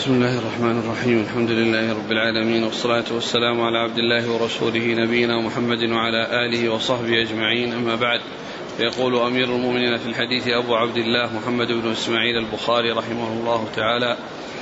بسم الله الرحمن الرحيم. الحمد لله رب العالمين، والصلاة والسلام على عبد الله ورسوله نبينا محمد وعلى آله وصحبه أجمعين، أما بعد. يقول أمير المؤمنين في الحديث أبو عبد الله محمد بن إسماعيل البخاري رحمه الله تعالى،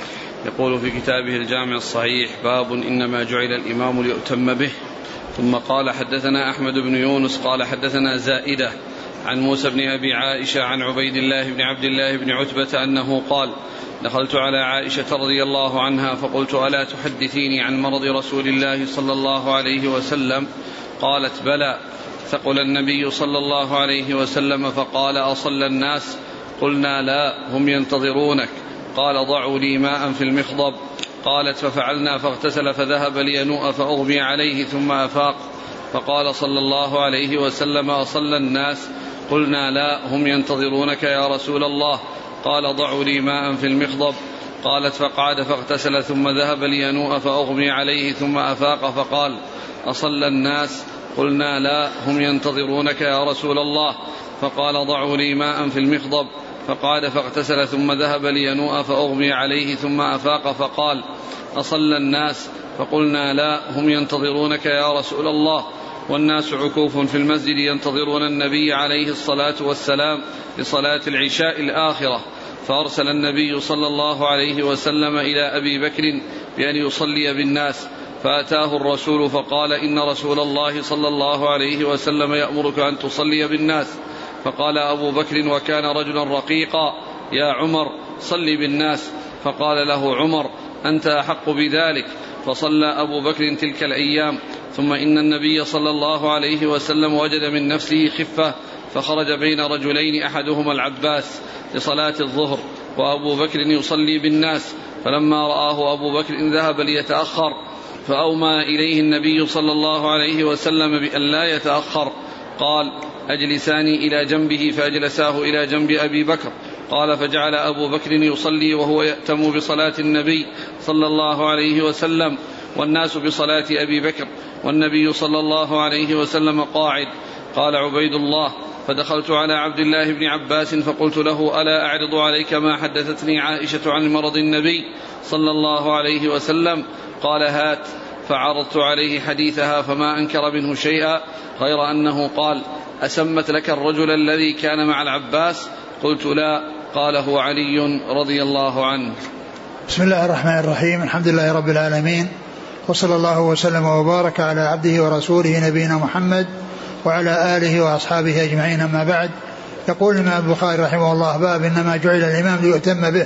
يقول في كتابه الجامع الصحيح: باب إنما جعل الإمام ليؤتم به. ثم قال: حدثنا أحمد بن يونس قال حدثنا زائدة عن موسى بن أبي عائشة عن عبيد الله بن عبد الله بن عتبة أنه قال: دخلت على عائشة رضي الله عنها فقلت: ألا تحدثيني عن مرض رسول الله صلى الله عليه وسلم؟ قالت: بلى. ثقل النبي صلى الله عليه وسلم فقال: أصلى الناس؟ قلنا: لا، هم ينتظرونك. قال: ضعوا لي ماء في المخضب. قالت: ففعلنا فاغتسل فذهب لينوء فأغمي عليه ثم أفاق، فقال صلى الله عليه وسلم: أصلى الناس؟ قلنا: لا، هم ينتظرونك يا رسول الله. قال: ضعوا لي ماء في المخضب. قالت: فقعد فاغتسل ثم ذهب لينوء فأغمي عليه ثم أفاق، فقال: أصلى الناس؟ قلنا: لا، هم ينتظرونك يا رسول الله. فقال: ضعوا لي ماء في المخضب. فقعد فاغتسل ثم ذهب لينوء فأغمي عليه ثم أفاق، فقال: أصلى الناس؟ فقلنا: لا، هم ينتظرونك يا رسول الله. والناس عكوف في المسجد ينتظرون النبي عليه الصلاة والسلام لصلاة العشاء الآخرة. فأرسل النبي صلى الله عليه وسلم إلى أبي بكر بأن يصلي بالناس، فأتاه الرسول فقال: إن رسول الله صلى الله عليه وسلم يأمرك أن تصلي بالناس. فقال أبو بكر وكان رجلا رقيقا: يا عمر، صلي بالناس. فقال له عمر: أنت أحق بذلك. فصلى أبو بكر تلك الأيام. ثم إن النبي صلى الله عليه وسلم وجد من نفسه خفة، فخرج بين رجلين أحدهما العباس لصلاة الظهر، وأبو بكر يصلي بالناس. فلما رآه أبو بكر ذهب ليتأخر، فأومى إليه النبي صلى الله عليه وسلم بأن لا يتأخر. قال: أجلساني إلى جنبه، فأجلساه إلى جنب أبي بكر. قال: فجعل أبو بكر يصلي وهو يأتم بصلاة النبي صلى الله عليه وسلم، والناس بصلاة أبي بكر، والنبي صلى الله عليه وسلم قاعد. قال عبيد الله: فدخلت على عبد الله بن عباس فقلت له: ألا أعرض عليك ما حدثتني عائشة عن مرض النبي صلى الله عليه وسلم؟ قال: هات. فعرضت عليه حديثها فما أنكر منه شيئا، غير أنه قال: أسمت لك الرجل الذي كان مع العباس؟ قلت: لا. قال: هو علي رضي الله عنه. بسم الله الرحمن الرحيم. الحمد لله رب العالمين، وصلى الله وسلم وبارك على عبده ورسوله نبينا محمد وعلى آله وأصحابه أجمعين، أما بعد. يقول الإمام البخاري رحمه الله: باب إنما جعل الإمام ليؤتم به.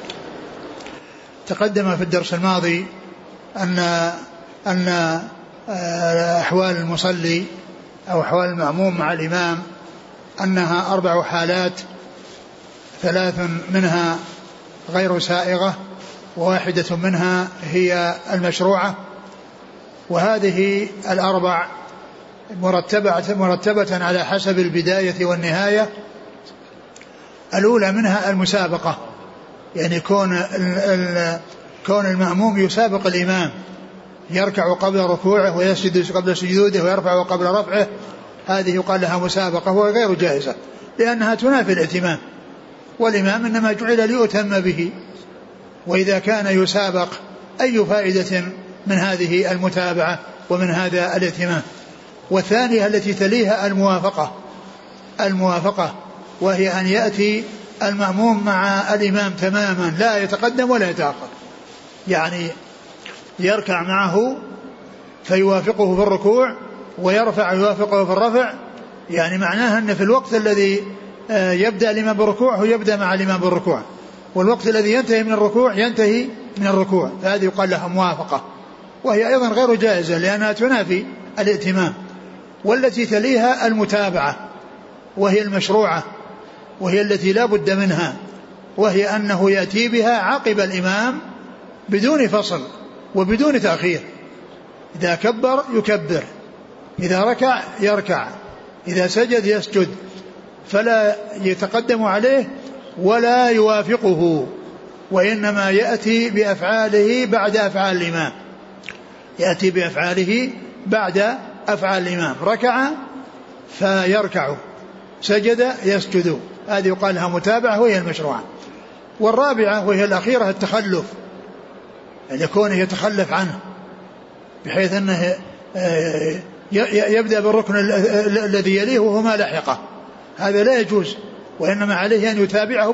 تقدم في الدرس الماضي أن أحوال المصلي أو أحوال المأموم مع الإمام أنها 4 حالات، 3 منها غير سائغة، وواحدة منها هي المشروعة. وهذه 4 مرتبة على حسب البداية والنهاية. الأولى منها المسابقة، يعني كون المأموم يسابق الإمام، يركع قبل ركوعه ويسجد قبل سجوده ويرفع قبل رفعه، هذه يقال لها مسابقة، وهي غير جائزة لأنها تنافي الائتمام، والإمام إنما جعل ليؤتم به. وإذا كان يسابق أي فائدة من هذه المتابعة ومن هذا الائتمام. والثانية التي تليها الموافقة، وهي أن يأتي المأموم مع الإمام تماما، لا يتقدم ولا يتأخر، يعني يركع معه فيوافقه في الركوع ويرفع يوافقه في الرفع، يعني معناها أن في الوقت الذي يبدأ الإمام بالركوع هو يبدأ مع الإمام بالركوع، والوقت الذي ينتهي من الركوع ينتهي من الركوع، فهذه يقال لها موافقة، وهي أيضا غير جائزة لأنها تنافي الائتمام. والتي تليها المتابعة، وهي المشروعة، وهي التي لا بد منها، وهي أنه يأتي بها عقب الإمام بدون فصل وبدون تأخير. إذا كبر يكبر، إذا ركع يركع، إذا سجد يسجد، فلا يتقدم عليه ولا يوافقه، وإنما يأتي بأفعاله بعد أفعال الإمام، يأتي بأفعاله بعد أفعال الإمام. ركع فيركع، سجد يسجد، هذه يقال لها متابعة وهي المشروعة. والرابعة وهي الأخيرة التخلف، يعني كونه يتخلف عنه بحيث أنه يبدأ بالركن الذي يليه وهو ما لحقه، هذا لا يجوز، وإنما عليه أن يتابعه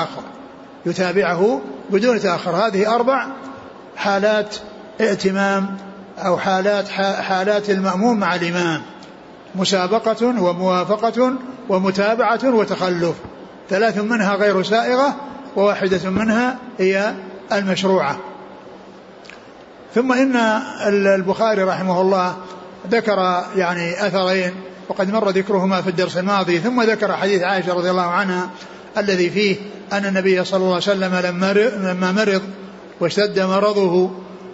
بدون تأخر. هذه 4 حالات ائتمام أو حالات المأموم مع الإمام: مسابقة وموافقة ومتابعة وتخلف، 3 منها غير سائغة و1 منها هي المشروعة. ثم إن البخاري رحمه الله ذكر يعني أثرين وقد مر ذكرهما في الدرس الماضي، ثم ذكر حديث عائشة رضي الله عنها الذي فيه أن النبي صلى الله عليه وسلم لما مرض واشتد مرضه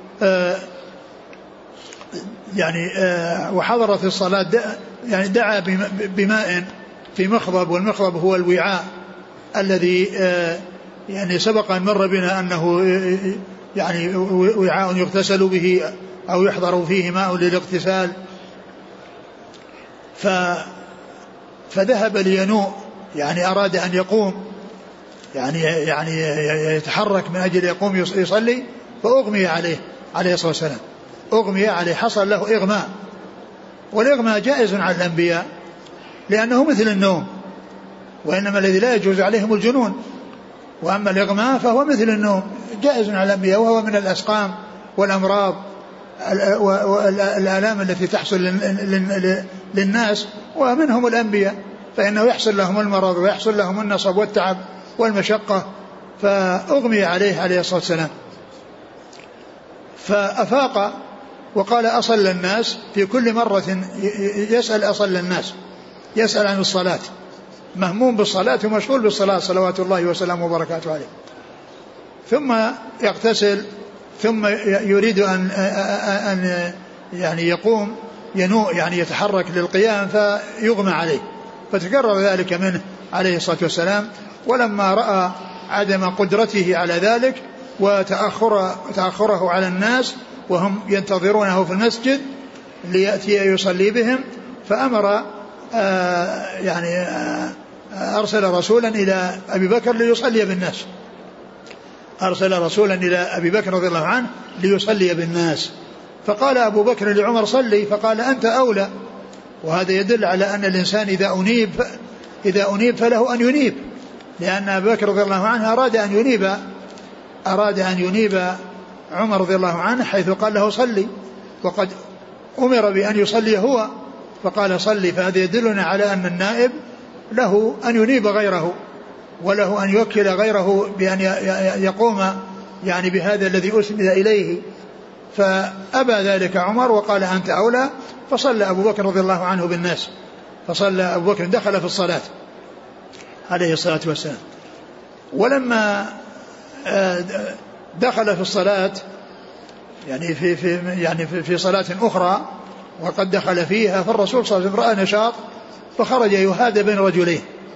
وحضرت الصلاة يعني دعا بماء في مخضب، والمخضب هو الوعاء الذي يعني سبق أن مر بنا أنه يعني وعاء يغتسل به أو يحضر فيه ماء للاغتسال. فذهب لينوء، يعني أراد أن يقوم، يعني يتحرك من أجل يقوم يصلي، فأغمي عليه الصلاة والسلام، أغمي عليه، حصل له إغماء. والإغماء جائز على الأنبياء لأنه مثل النوم، وإنما الذي لا يجوز عليهم الجنون، وأما الإغماء فهو مثل النوم جائز على الأنبياء، وهو من الأسقام والأمراض والآلام التي تحصل للناس ومنهم الأنبياء، فإنه يحصل لهم المرض ويحصل لهم النصب والتعب والمشقة، فأغمي عليه الصلاة والسلام. فأفاق وقال: أصلى الناس؟ في كل مرة يسأل أصلى الناس، يسأل عن الصلاة، مهموم بالصلاة ومشغول بالصلاة صلوات الله وسلامه وبركاته عليه. ثم يغتسل، ثم يريد أن يعني يقوم ينوء، يعني يتحرك للقيام، فيغمى عليه، فتكرر ذلك منه عليه الصلاة والسلام. ولما رأى عدم قدرته على ذلك وتأخره على الناس وهم ينتظرونه في المسجد ليأتي يصلي بهم، فأمر أرسل رسولا إلى أبي بكر ليصلي بالناس، أرسل رسولا إلى أبي بكر رضي الله عنه ليصلي بالناس. فقال أبو بكر لعمر: صلي. فقال: أنت أولى. وهذا يدل على أن الإنسان إذا أنيب فله أن ينيب، لأن أبو بكر رضي الله عنه أراد أن ينيب عمر رضي الله عنه، حيث قال له: صلي، وقد أمر بأن يصلي هو، فقال: صلي. فهذا يدلنا على أن النائب له أن ينيب غيره، وله أن يوكل غيره بأن يقوم يعني بهذا الذي أسند إليه. فأبى ذلك عمر وقال: أنت أولى. فصلى أبو بكر رضي الله عنه بالناس، فصلى أبو بكر، دخل في الصلاة عليه الصلاة والسلام. ولما دخل في الصلاة يعني في صلاة أخرى وقد دخل فيها، فالرسول صلى الله عليه وسلم رأى نشاط فخرج يهادى بين رجلين.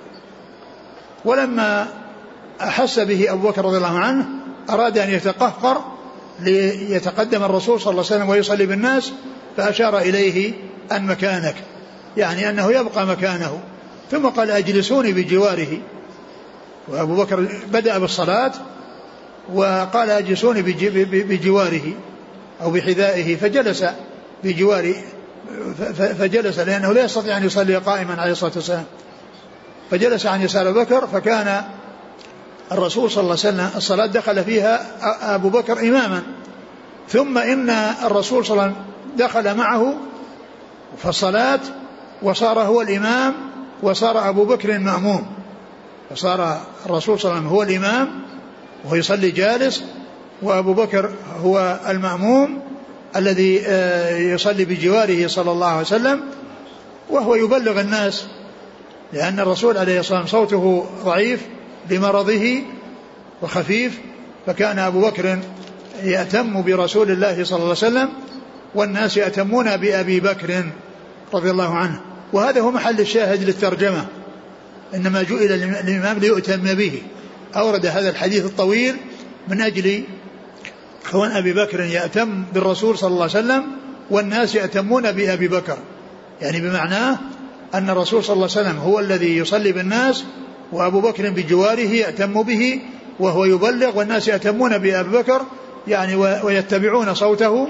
ولما أحس به أبو بكر رضي الله عنه أراد أن يتقهقر ليتقدم الرسول صلى الله عليه وسلم ويصلي بالناس، فأشار إليه أن مكانك، يعني أنه يبقى مكانه، ثم قال: أجلسوني بجواره. وأبو بكر بدأ بالصلاة وقال: أجلسوني بجواره أو بحذائه، فجلس بجواره، فجلس لأنه لا يستطيع أن يصلي قائما عليه الصلاة والسلام، فجلس عن يسار بكر. فكان الرسول صلى الله عليه وسلم الصلاة دخل فيها أبو بكر إماما، ثم إن الرسول صلى الله عليه وسلم دخل معه في الصلاة وصار هو الإمام وصار أبو بكر مأموم، فصار الرسول صلى الله عليه وسلم هو الإمام وهو يصلي جالس، وأبو بكر هو المأموم الذي يصلي بجواره صلى الله عليه وسلم، وهو يبلغ الناس، لأن الرسول عليه الصلاة والسلام صوته ضعيف بمرضه وخفيف، فكان أبو بكر يأتم برسول الله صلى الله عليه وسلم والناس يأتمون بأبي بكر رضي الله عنه. وهذا هو محل الشاهد للترجمة، إنما جئل الإمام ليؤتم به. أورد هذا الحديث الطويل من أجل كون أبي بكر يأتم بالرسول صلى الله عليه وسلم والناس يأتمون بأبي بكر، يعني بمعناه أن الرسول صلى الله عليه وسلم هو الذي يصلي بالناس، وأبو بكر بجواره يأتم به وهو يبلغ، والناس يأتمون بأبي بكر يعني ويتبعون صوته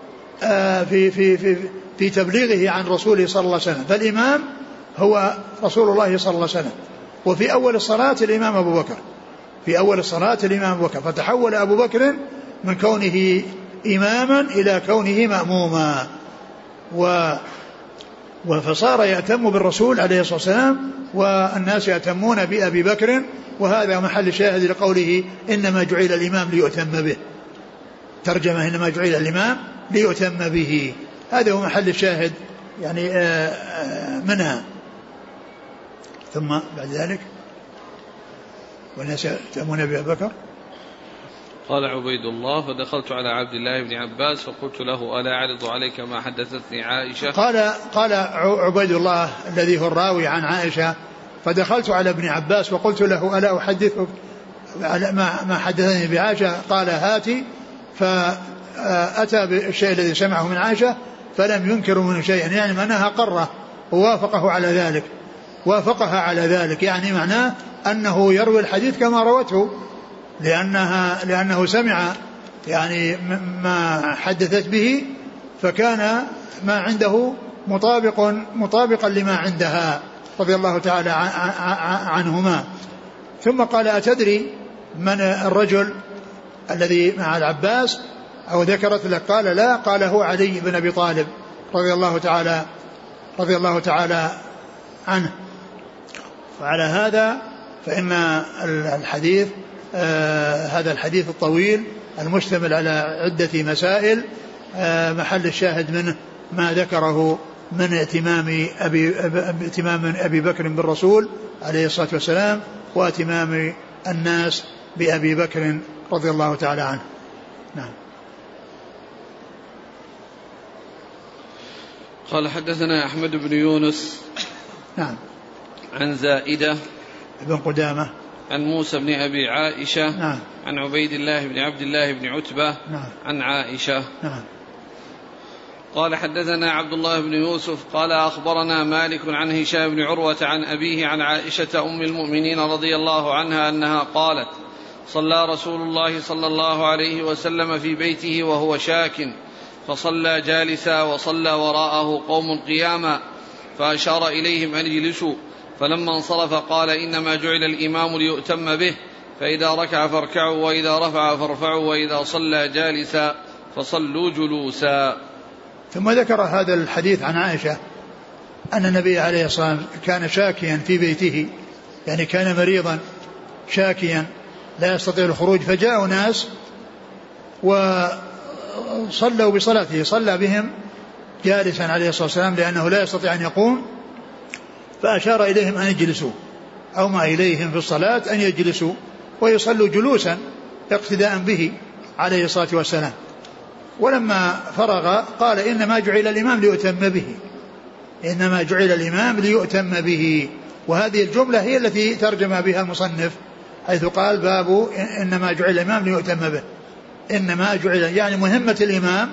في تبليغه عن رسوله صلى الله عليه وسلم. فالإمام هو رسول الله صلى الله عليه وسلم. وفي أول الصلاة الإمام أبو بكر، في أول الصلاة الإمام أبو بكر، فتحول أبو بكر من كونه إماما إلى كونه مأموما، فصار يأتم بالرسول عليه الصلاة والسلام والناس يأتمون بأبي بكر. وهذا محل شاهد لقوله إنما جعل الإمام ليؤتم به، ترجمة إنما جعل الإمام ليؤتم به، هذا هو محل الشاهد يعني منها. ثم بعد ذلك والناس يأتمون بأبي بكر. قال عبيد الله فدخلت على عبد الله بن عباس فقلت له ألا أعرض عليك ما حدثتني عائشة. قال عبيد الله الذي هو الراوي عن عائشة فدخلت على ابن عباس وقلت له ألا أحدثك ما حدثني بعائشة، قال هاتي، فأتى بالشيء الذي سمعه من عائشة فلم ينكر منه شيئا، يعني معناها قره ووافقه على ذلك، وافقها على ذلك، يعني معناه أنه يروي الحديث كما روته، لأنه سمع يعني ما حدثت به، فكان ما عنده مطابقا لما عندها رضي الله تعالى عنهما. ثم قال أتدري من الرجل الذي مع العباس أو ذكرت لك؟ قال لا، قال هو علي بن أبي طالب رضي الله تعالى عنه. وعلى هذا فإن الحديث هذا الحديث الطويل المشتمل على عدة مسائل محل الشاهد منه ما ذكره من ائتمام أبي بكر بالرسول عليه الصلاة والسلام وائتمام الناس بأبي بكر رضي الله تعالى عنه. نعم. قال حدثنا أحمد بن يونس نعم عن زائدة بن قدامة عن موسى بن أبي عائشة نعم عن عبيد الله بن عبد الله بن عتبة نعم عن عائشة نعم. قال حدثنا عبد الله بن يوسف قال أخبرنا مالك عن هشام بن عروة عن أبيه عن عائشة أم المؤمنين رضي الله عنها أنها قالت صلى رسول الله صلى الله عليه وسلم في بيته وهو شاك، فصلى جالسا وصلى وراءه قوم قياما، فأشار إليهم أن يجلسوا، فلما انصرف قال إنما جعل الإمام ليؤتم به، فإذا ركع فاركعوا وإذا رفع فارفعوا وإذا صلى جالسا فصلوا جلوسا. ثم ذكر هذا الحديث عن عائشة أن النبي عليه الصلاة والسلام كان شاكيا في بيته، يعني كان مريضا شاكيا لا يستطيع الخروج، فجاءوا ناس وصلوا بصلاته، صلى بهم جالسا عليه الصلاة والسلام لأنه لا يستطيع أن يقوم، فأشار إليهم أن يجلسوا، أو ما إليهم في الصلاة أن يجلسوا ويصلوا جلوسا اقتداء به عليه الصلاة والسلام. ولما فرغ قال إنما جعل الإمام ليؤتم به، إنما جعل الإمام ليؤتم به. وهذه الجملة هي التي ترجم بها المصنف حيث قال باب إنما جعل الإمام ليؤتم به. إنما جعل يعني مهمة الإمام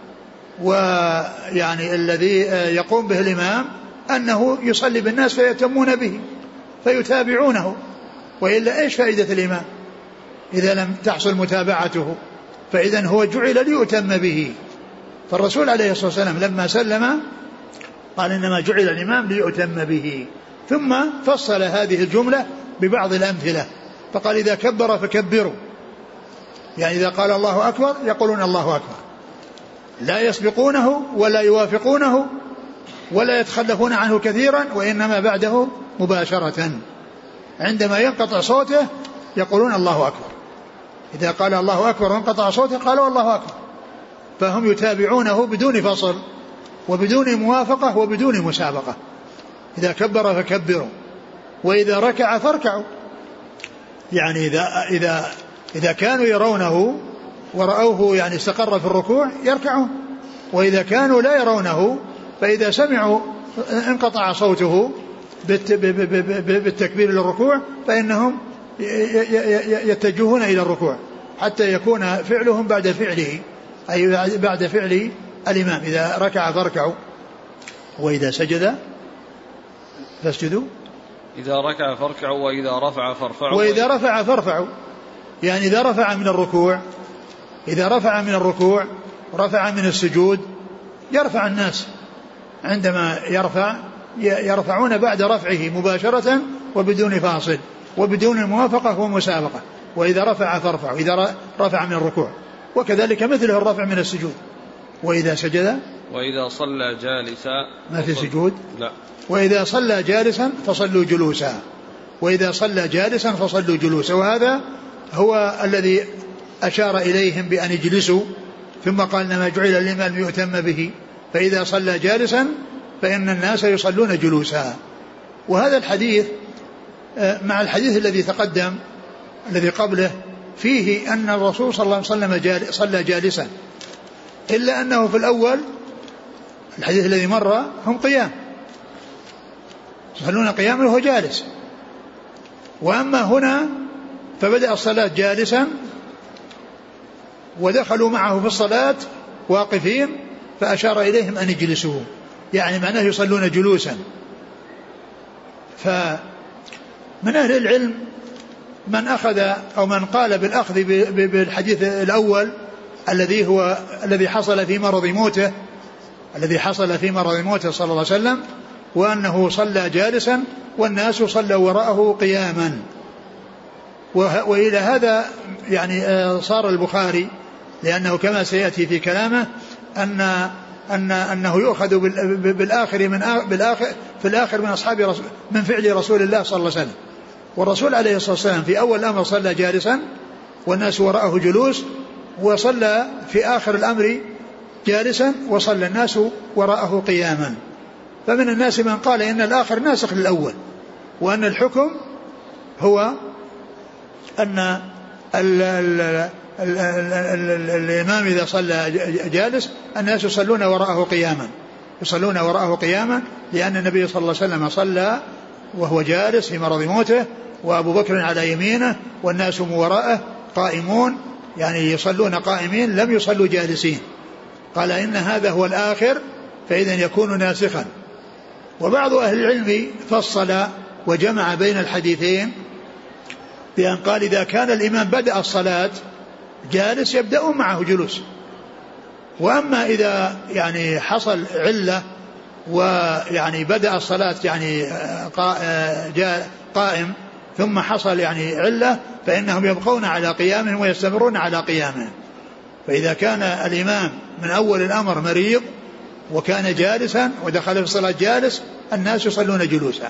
ويعني الذي يقوم به الإمام أنه يصلي بالناس فيتمون به فيتابعونه، وإلا إيش فائدة الإمام إذا لم تحصل متابعته؟ فإذن هو جعل ليؤتم به. فالرسول عليه الصلاة والسلام لما سلم قال إنما جعل الإمام ليؤتم به، ثم فصل هذه الجملة ببعض الأمثلة فقال إذا كبر فكبروا، يعني إذا قال الله أكبر يقولون الله أكبر، لا يسبقونه ولا يوافقونه ولا يتخلفون عنه كثيرا، وإنما بعده مباشرة عندما ينقطع صوته يقولون الله أكبر. إذا قال الله أكبر وانقطع صوته قالوا الله أكبر، فهم يتابعونه بدون فصل وبدون موافقة وبدون مسابقة. إذا كبر فكبروا وإذا ركع فاركعوا، يعني إذا كانوا يرونه ورأوه يعني استقر في الركوع يركعون، وإذا كانوا لا يرونه فإذا سمعوا انقطع صوته بالتكبير للركوع فإنهم يتجهون إلى الركوع حتى يكون فعلهم بعد فعله، أي بعد فعل الإمام. إذا ركع فاركعوا وإذا سجد فاسجدوا، إذا ركع فاركعوا وإذا رفع فارفعوا، وإذا رفع فارفعوا، يعني إذا رفع من الركوع إذا رفع من الركوع رفع من السجود يرفع الناس عندما يرفعون بعد رفعه مباشرة وبدون فاصل وبدون الموافقة والمسابقة. وإذا رفع فارفعوا إذا رفع من الركوع، وكذلك مثله الرفع من السجود. وإذا سجد وإذا صلى جالسا ما في سجود لا. وإذا صلى جالسا فصلوا جلوسا. وإذا صلى جالسا فصلوا جلوسا. وهذا هو الذي أشار إليهم بأن يجلسوا، ثم قال إنما جعل الإمام ليؤتم به، فإذا صلى جالسا فإن الناس يصلون جلوسا. وهذا الحديث مع الحديث الذي تقدم الذي قبله فيه أن الرسول صلى الله عليه وسلم صلى جالسا، إلا أنه في الأول الحديث الذي مر هم قيام يصلون قياما وهو جالس، وأما هنا فبدأ الصلاة جالسا ودخلوا معه في الصلاة واقفين فأشار إليهم أن يجلسوا، يعني معناه يصلون جلوسا. فمن أهل العلم من أخذ أو من قال بالأخذ بالحديث الأول الذي حصل في مرض موته، صلى الله عليه وسلم، وأنه صلى جالسا والناس صلوا وراءه قياما. وإلى هذا يعني صار البخاري، لأنه كما سيأتي في كلامه أنه يؤخذ في الآخر من أصحاب من فعل رسول الله صلى الله عليه وسلم. والرسول عليه الصلاة والسلام في أول الأمر صلى جالسا والناس وراءه جلوس، وصلى في آخر الأمر جالسا وصلى الناس وراءه قياما. فمن الناس من قال إن الآخر ناسخ للأول، وأن الحكم هو أن الإمام إذا صلى جالس الناس يصلون وراءه قياما، لأن النبي صلى الله عليه وسلم صلى وهو جالس في مرض موته، وأبو بكر على يمينه والناس من وراءه قائمون، يعني يصلون قائمين لم يصلوا جالسين. قال إن هذا هو الآخر فإذا يكون ناسخا. وبعض أهل العلم فصل وجمع بين الحديثين بأن قال إذا كان الإمام بدأ الصلاة جالس يبدأون معه جلوس، وأما إذا يعني حصل علة ويعني بدأ الصلاة يعني قائم ثم حصل يعني علة فإنهم يبقون على قيامهم ويستمرون على قيامهم. فإذا كان الإمام من أول الأمر مريض وكان جالسا ودخل في الصلاة جالس الناس يصلون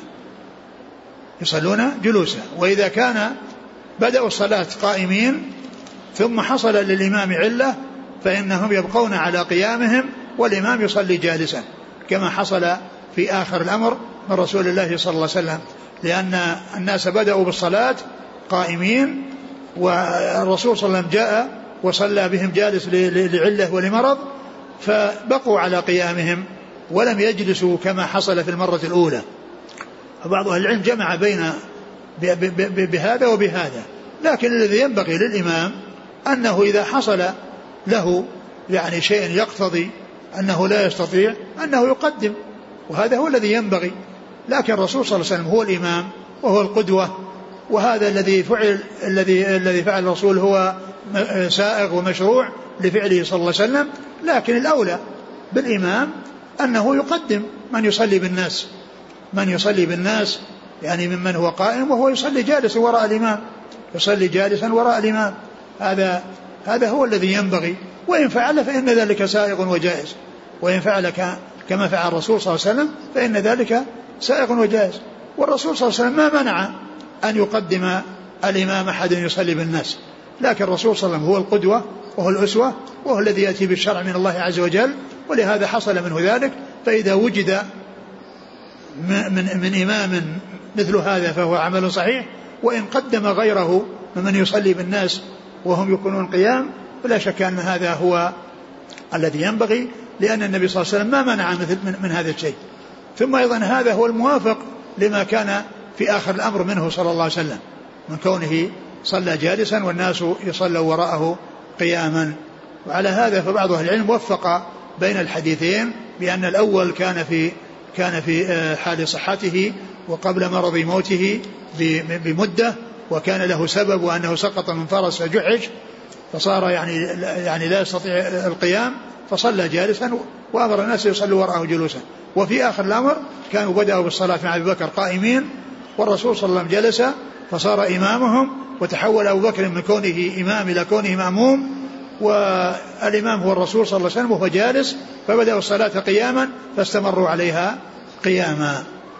جلوسا. وإذا كان بدأوا الصلاة قائمين ثم حصل للإمام علة فإنهم يبقون على قيامهم والإمام يصلي جالسا، كما حصل في آخر الأمر من رسول الله صلى الله عليه وسلم، لأن الناس بدأوا بالصلاة قائمين والرسول صلى الله عليه وسلم جاء وصلى بهم جالس لعلة ولمرض، فبقوا على قيامهم ولم يجلسوا كما حصل في المرة الأولى. فبعض أهل العلم جمع بين بهذا وبهذا، لكن الذي ينبغي للإمام أنه إذا حصل له يعني شيء يقتضي أنه لا يستطيع أنه يقدم، وهذا هو الذي ينبغي. لكن الرسول صلى الله عليه وسلم هو الإمام وهو القدوة، وهذا الذي فعل الرسول هو سائغ ومشروع لفعله صلى الله عليه وسلم. لكن الأولى بالإمام أنه يقدم من يصلي بالناس يعني ممن هو قائم وهو يصلي جالسا وراء الإمام، هذا هو الذي ينبغي. وإن فعل فإن ذلك سائغ وجائز، وإن فعل كما فعل الرسول صلى الله عليه وسلم فإن ذلك سائغ وجائز. والرسول صلى الله عليه وسلم ما منع أن يقدم الإمام أحد يصلي بالناس، لكن الرسول صلى الله عليه وسلم هو القدوة وهو الأسوة وهو الذي يأتي بالشرع من الله عز وجل، ولهذا حصل منه ذلك. فإذا وجد من إمام مثل هذا فهو عمل صحيح، وإن قدم غيره ممن يصلي بالناس وهم يكونون قيام فلا شك أن هذا هو الذي ينبغي، لأن النبي صلى الله عليه وسلم ما منع من هذا الشيء. ثم أيضا هذا هو الموافق لما كان في آخر الأمر منه صلى الله عليه وسلم من كونه صلى جالسا والناس يصلوا وراءه قياما. وعلى هذا فبعض أهل العلم وفق بين الحديثين بأن الأول كان في حال صحته وقبل مرض موته بمدة، وكان له سبب وأنه سقط من فرس فجحش، فصار يعني لا يستطيع القيام فصلى جالسا وأمر الناس يصلوا وراءه جلوسا. وفي آخر الأمر كانوا بدأوا بالصلاة مع أبي بكر قائمين والرسول صلى الله عليه وسلم جلس فصار إمامهم وتحول أبو بكر من كونه إمام إلى كونه مأموم والإمام هو الرسول صلى الله عليه وسلم وهو جالس فبدأوا الصلاة قياما فاستمروا عليها قياما.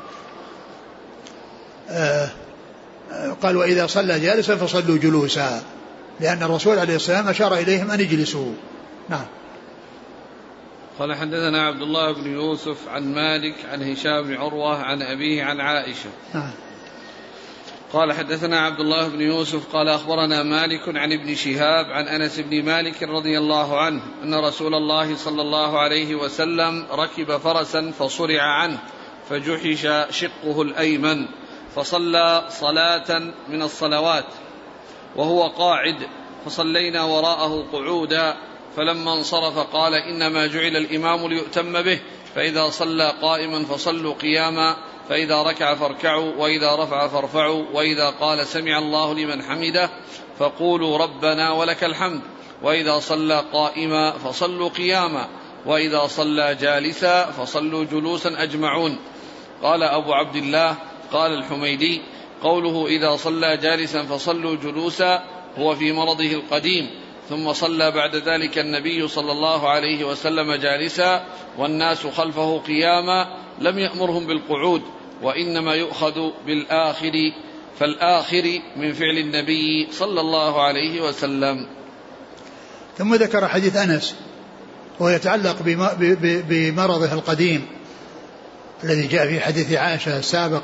قال وإذا صلى جالسا فصلوا جلوسا لأن الرسول عليه السلام أشار إليهم أن يجلسوا. نعم. قال حدثنا عبد الله بن يوسف عن مالك عن هشام بن عروة عن أبيه عن عائشة. نعم. قال حدثنا عبد الله بن يوسف قال أخبرنا مالك عن ابن شهاب عن أنس بن مالك رضي الله عنه أن رسول الله صلى الله عليه وسلم ركب فرسا فصرع عنه فجحش شقه الأيمن فصلى صلاة من الصلوات وهو قاعد فصلينا وراءه قعودا فلما انصرف قال إنما جعل الإمام ليؤتم به فإذا صلى قائما فصلوا قياما فإذا ركع فاركعوا وإذا رفع فارفعوا وإذا قال سمع الله لمن حمده فقولوا ربنا ولك الحمد وإذا صلى قائما فصلوا قياما وإذا صلى جالسا فصلوا جلوسا أجمعون. قال أبو عبد الله قال الحميدي قوله إذا صلى جالسا فصلوا جلوسا هو في مرضه القديم ثم صلى بعد ذلك النبي صلى الله عليه وسلم جالسا والناس خلفه قياما لم يأمرهم بالقعود وإنما يؤخذ بالآخر فالآخر من فعل النبي صلى الله عليه وسلم. ثم ذكر حديث أنس ويتعلق بمرضه القديم الذي جاء في حديث عائشة السابق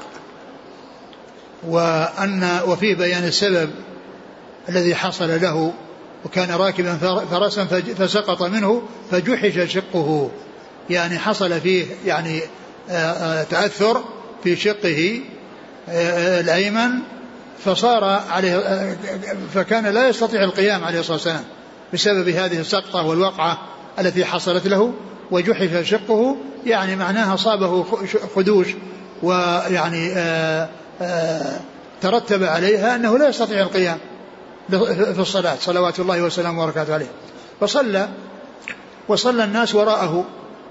وفيه بيان السبب الذي حصل له وكان راكبا فرسا فسقط منه فجحش شقه يعني حصل فيه يعني تأثر في شقه الأيمن فصار عليه فكان لا يستطيع القيام عليه الصلاة والسلام بسبب هذه السقطة والوقعة التي حصلت له وجحش شقه يعني معناها صابه خدوش ويعني ترتب عليها أنه لا يستطيع القيام في الصلاة صلوات الله وسلامه وبركاته عليه وصلى الناس وراءه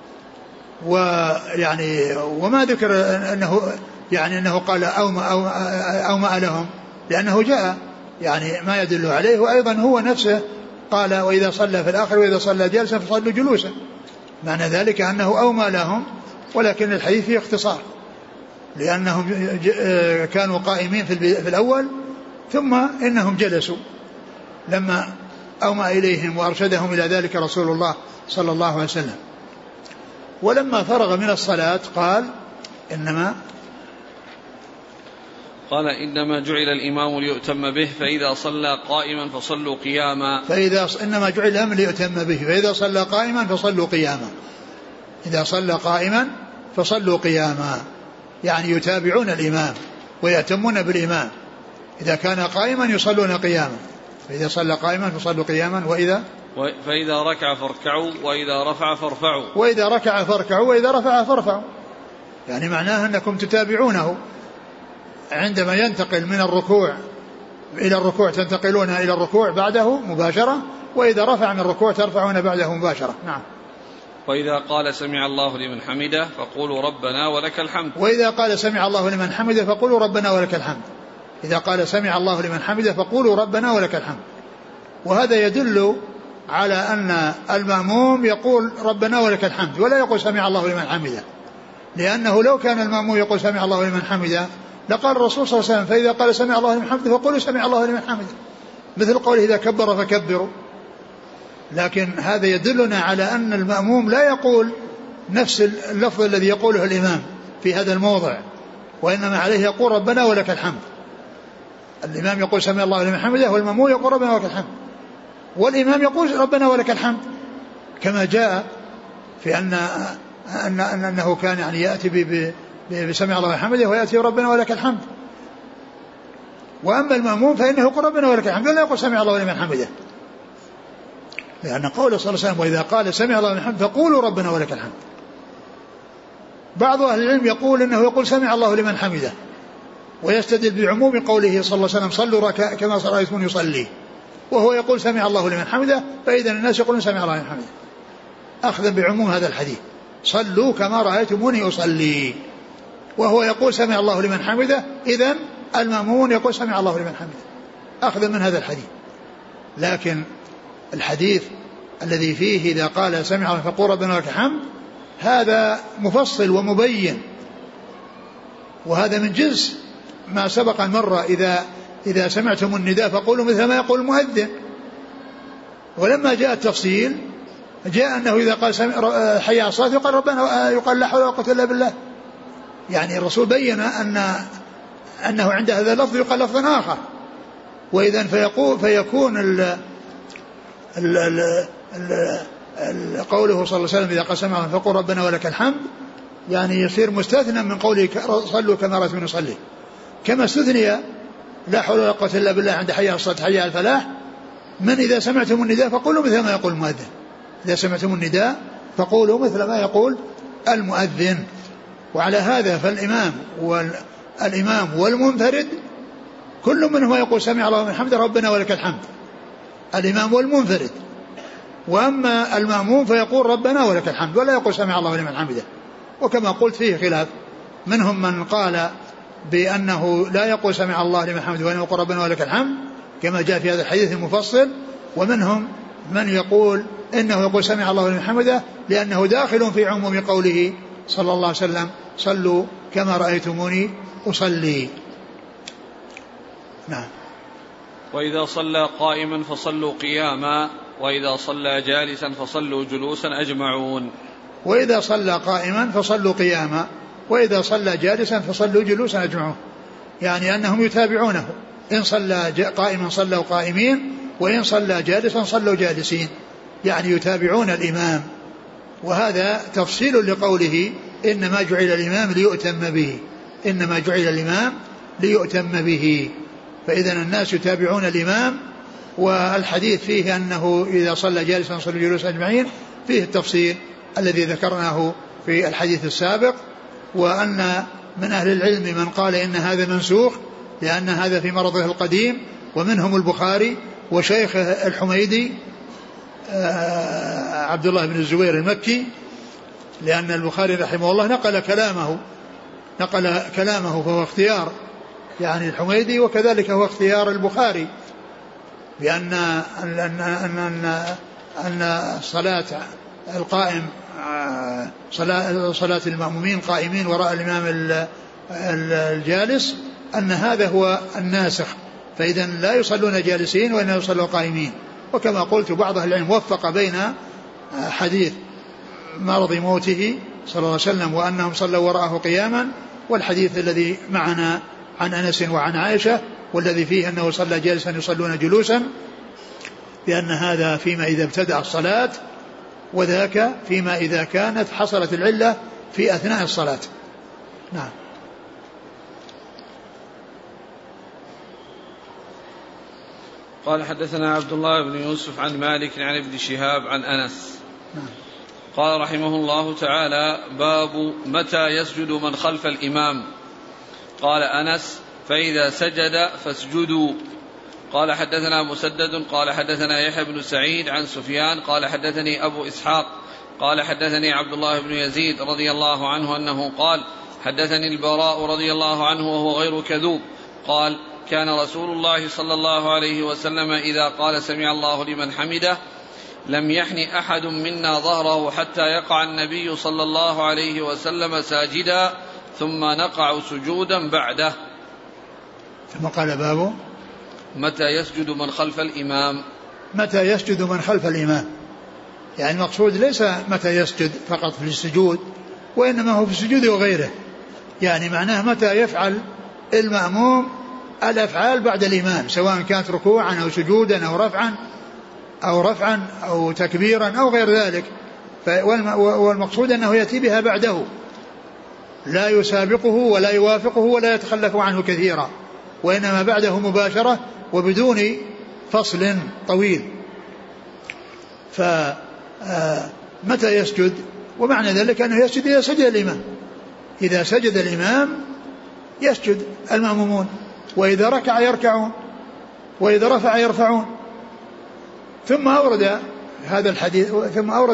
ويعني وما ذكر أنه قال أومأ لهم لأنه جاء يعني ما يدل عليه وأيضا هو نفسه قال وإذا صلى في الآخر وإذا صلى جالسا فصلوا جلوسا معنى ذلك أنه أومأ لهم ولكن الحديث فيه اختصار لأنهم كانوا قائمين في الأول ثم إنهم جلسوا لما أومأ إليهم وأرشدهم إلى ذلك رسول الله صلى الله عليه وسلم. ولما فرغ من الصلاة قال إنما جعل الإمام ليؤتم به فإذا صلى قائما فصلوا قياما إنما جعل الإمام ليؤتم به فإذا صلى قائما فصلوا قياما إذا صلى قائما فصلوا قياما يعني يتابعون الإمام ويأتمون بالإمام إذا كان قائما يصلون قياما فإذا صلى قائما فصلوا قياما فإذا ركع فاركعوا وإذا رفع فارفعوا وإذا ركع فاركعوا وإذا رفع فارفعوا يعني معناه أنكم تتابعونه عندما ينتقل من الركوع إلى الركوع تنتقلون إلى الركوع بعده مباشرة وإذا رفع من الركوع ترفعون بعده مباشرة. نعم. وإذا قال سمع الله لمن حمده فقولوا ربنا ولك الحمد وإذا قال سمع الله لمن حمده فقولوا ربنا ولك الحمد إذا قال سمع الله لمن حمده فقولوا ربنا ولك الحمد. وهذا يدل على أن المأموم يقول ربنا ولك الحمد ولا يقول سمع الله لمن حمده لأنه لو كان المأموم يقول سمع الله لمن حمده لقال الرسول صلى الله عليه وسلم فإذا قال سمع الله لمن حمده فقولوا سمع الله لمن حمده مثل قوله إذا كبر فكبروا. لكن هذا يدلنا على أن المأموم لا يقول نفس اللفظ الذي يقوله الإمام في هذا الموضع وإنما عليه يقول ربنا ولك الحمد. الإمام يقول سمع الله لمن حمده والمأموم يقول ربنا ولك الحمد والإمام يقول ربنا ولك الحمد كما جاء في أنه كان يعني يأتي بسمع الله لمن حمده ويأتي ربنا ولك الحمد. وأما المأموم فإنه يقول ربنا ولك الحمد ولا يقول سمع الله لمن حمده لأن قوله صلى الله عليه وسلم وإذا قال سمع الله لمن حمده فقولوا ربنا ولك الحمد. بعض أهل العلم يقول إنه يقول سمع الله لمن حمده ويستدل بعموم قوله صلى الله عليه وسلم صلوا كما رأيتموني يصلي وهو يقول سمع الله لمن حمده، فإذا الناس يقولون سمع الله لمن حمده، أخذا بعموم هذا الحديث: صلوا كما رأيتموني أصلي، وهو يقول سمع الله لمن حمده، إذن المأمومون يقول سمع الله لمن حمده، أخذا من هذا الحديث. لكن الحديث الذي فيه إذا قال سمع الله فقول ربنا لك الحمد، هذا مفصل ومبين، وهذا من جنس ما سبق المرة: إذا سمعتم النداء فقولوا مثل ما يقول المؤذن. ولما جاء التفصيل جاء أنه إذا قال حي على الصلاة يقال ربنا، يقال لا حول ولا قوة إلا بالله. يعني الرسول بين أنه عند هذا اللفظ يقال لفظا آخر. وإذن فيكون قوله صلى الله عليه وسلم إذا قال سمع فقل ربنا ولك الحمد، يعني يصير مستثنى من قوله صلوا كما رأيتموني أصلي، كما استثني لا حول ولا قوة إلا بالله عند حي على الصلاة حي على الفلاح من إذا سمعتم النداء فقولوا مثل ما يقول المؤذن. إذا سمعتم النداء فقولوا مثل ما يقول المؤذن. وعلى هذا فالإمام والمنفرد كل منهما يقول سمع الله لمن حمده ربنا ولك الحمد، الإمام والمنفرد. وأما المأموم فيقول ربنا ولك الحمد ولا يقول سمع الله لمن حمده. وكما قلت فيه خلاف، منهم من قال بأنه لا يقول سمع الله لمن حمده وأنه يقول ربنا ولك الحمد كما جاء في هذا الحديث المفصل، ومنهم من يقول إنه يقول سمع الله لمن حمده لأنه داخل في عموم قوله صلى الله عليه وسلم صلوا كما رأيتموني أصلي. نعم. وإذا صلى قائما فصلوا قياما، وإذا صلى جالسا فصلوا جلوسا أجمعون. وإذا صلى قائما فصلوا قياما، وإذا صلى جالسا فصلوا جلوسا أجمعون، يعني أنهم يتابعونه، إن صلى قائما صلوا قائمين، وإن صلى جالسا صلوا جالسين، يعني يتابعون الإمام. وهذا تفصيل لقوله إنما جعل الإمام ليؤتم به، إنما جعل الإمام ليؤتم به، فإذا الناس يتابعون الإمام. والحديث فيه أنه إذا صلى جالسا صلوا جلوسا أجمعين، فيه التفصيل الذي ذكرناه في الحديث السابق. وأن من أهل العلم من قال إن هذا منسوخ لأن هذا في مرضه القديم، ومنهم البخاري وشيخ الحميدي عبد الله بن الزبير المكي، لأن البخاري رحمه الله نقل كلامه فهو اختيار يعني الحميدي، وكذلك هو اختيار البخاري، بأن أن صلاة القائم صلاة المأمومين قائمين وراء الإمام الجالس أن هذا هو الناسخ، فإذا لا يصلون جالسين وإنما يصلون قائمين. وكما قلت بعض أهل العلم وفق بين حديث مرض موته صلى الله عليه وسلم وأنهم صلوا وراءه قياما، والحديث الذي معنا عن أنس وعن عائشة والذي فيه أنه صلى جالسا يصلون جلوسا، لأن هذا فيما إذا ابتدأ الصلاة، وذاك فيما إذا كانت حصلت العلة في أثناء الصلاة. نعم. قال حدثنا عبد الله بن يوسف عن مالك عن ابن شهاب عن أنس. نعم. قال رحمه الله تعالى: باب متى يسجد من خلف الإمام. قال أنس: فإذا سجد فاسجدوا. قال حدثنا مسدد قال حدثنا يحيى بن سعيد عن سفيان قال حدثني أبو إسحاق قال حدثني عبد الله بن يزيد رضي الله عنه أنه قال: حدثني البراء رضي الله عنه وهو غير كذوب قال: كان رسول الله صلى الله عليه وسلم إذا قال سمع الله لمن حمده لم يحن أحد منا ظهره حتى يقع النبي صلى الله عليه وسلم ساجدا ثم نقع سجودا بعده. ثم قال: باب متى يسجد من خلف الإمام. متى يسجد من خلف الإمام، يعني المقصود ليس متى يسجد فقط في السجود، وإنما هو في السجود وغيره، يعني معناه متى يفعل المأموم الأفعال بعد الإمام، سواء كانت ركوعا أو سجودا أو رفعا أو تكبيرا أو غير ذلك، والمقصود أنه يأتي بها بعده، لا يسابقه ولا يوافقه ولا يتخلف عنه كثيرا، وإنما بعده مباشرة وبدون فصل طويل. فمتى يسجد؟ ومعنى ذلك أنه يسجد إذا سجد الإمام، إذا سجد الإمام يسجد المأمومون، وإذا ركع يركعون، وإذا رفع يرفعون، ثم أورد هذا الحديث، ثم أورد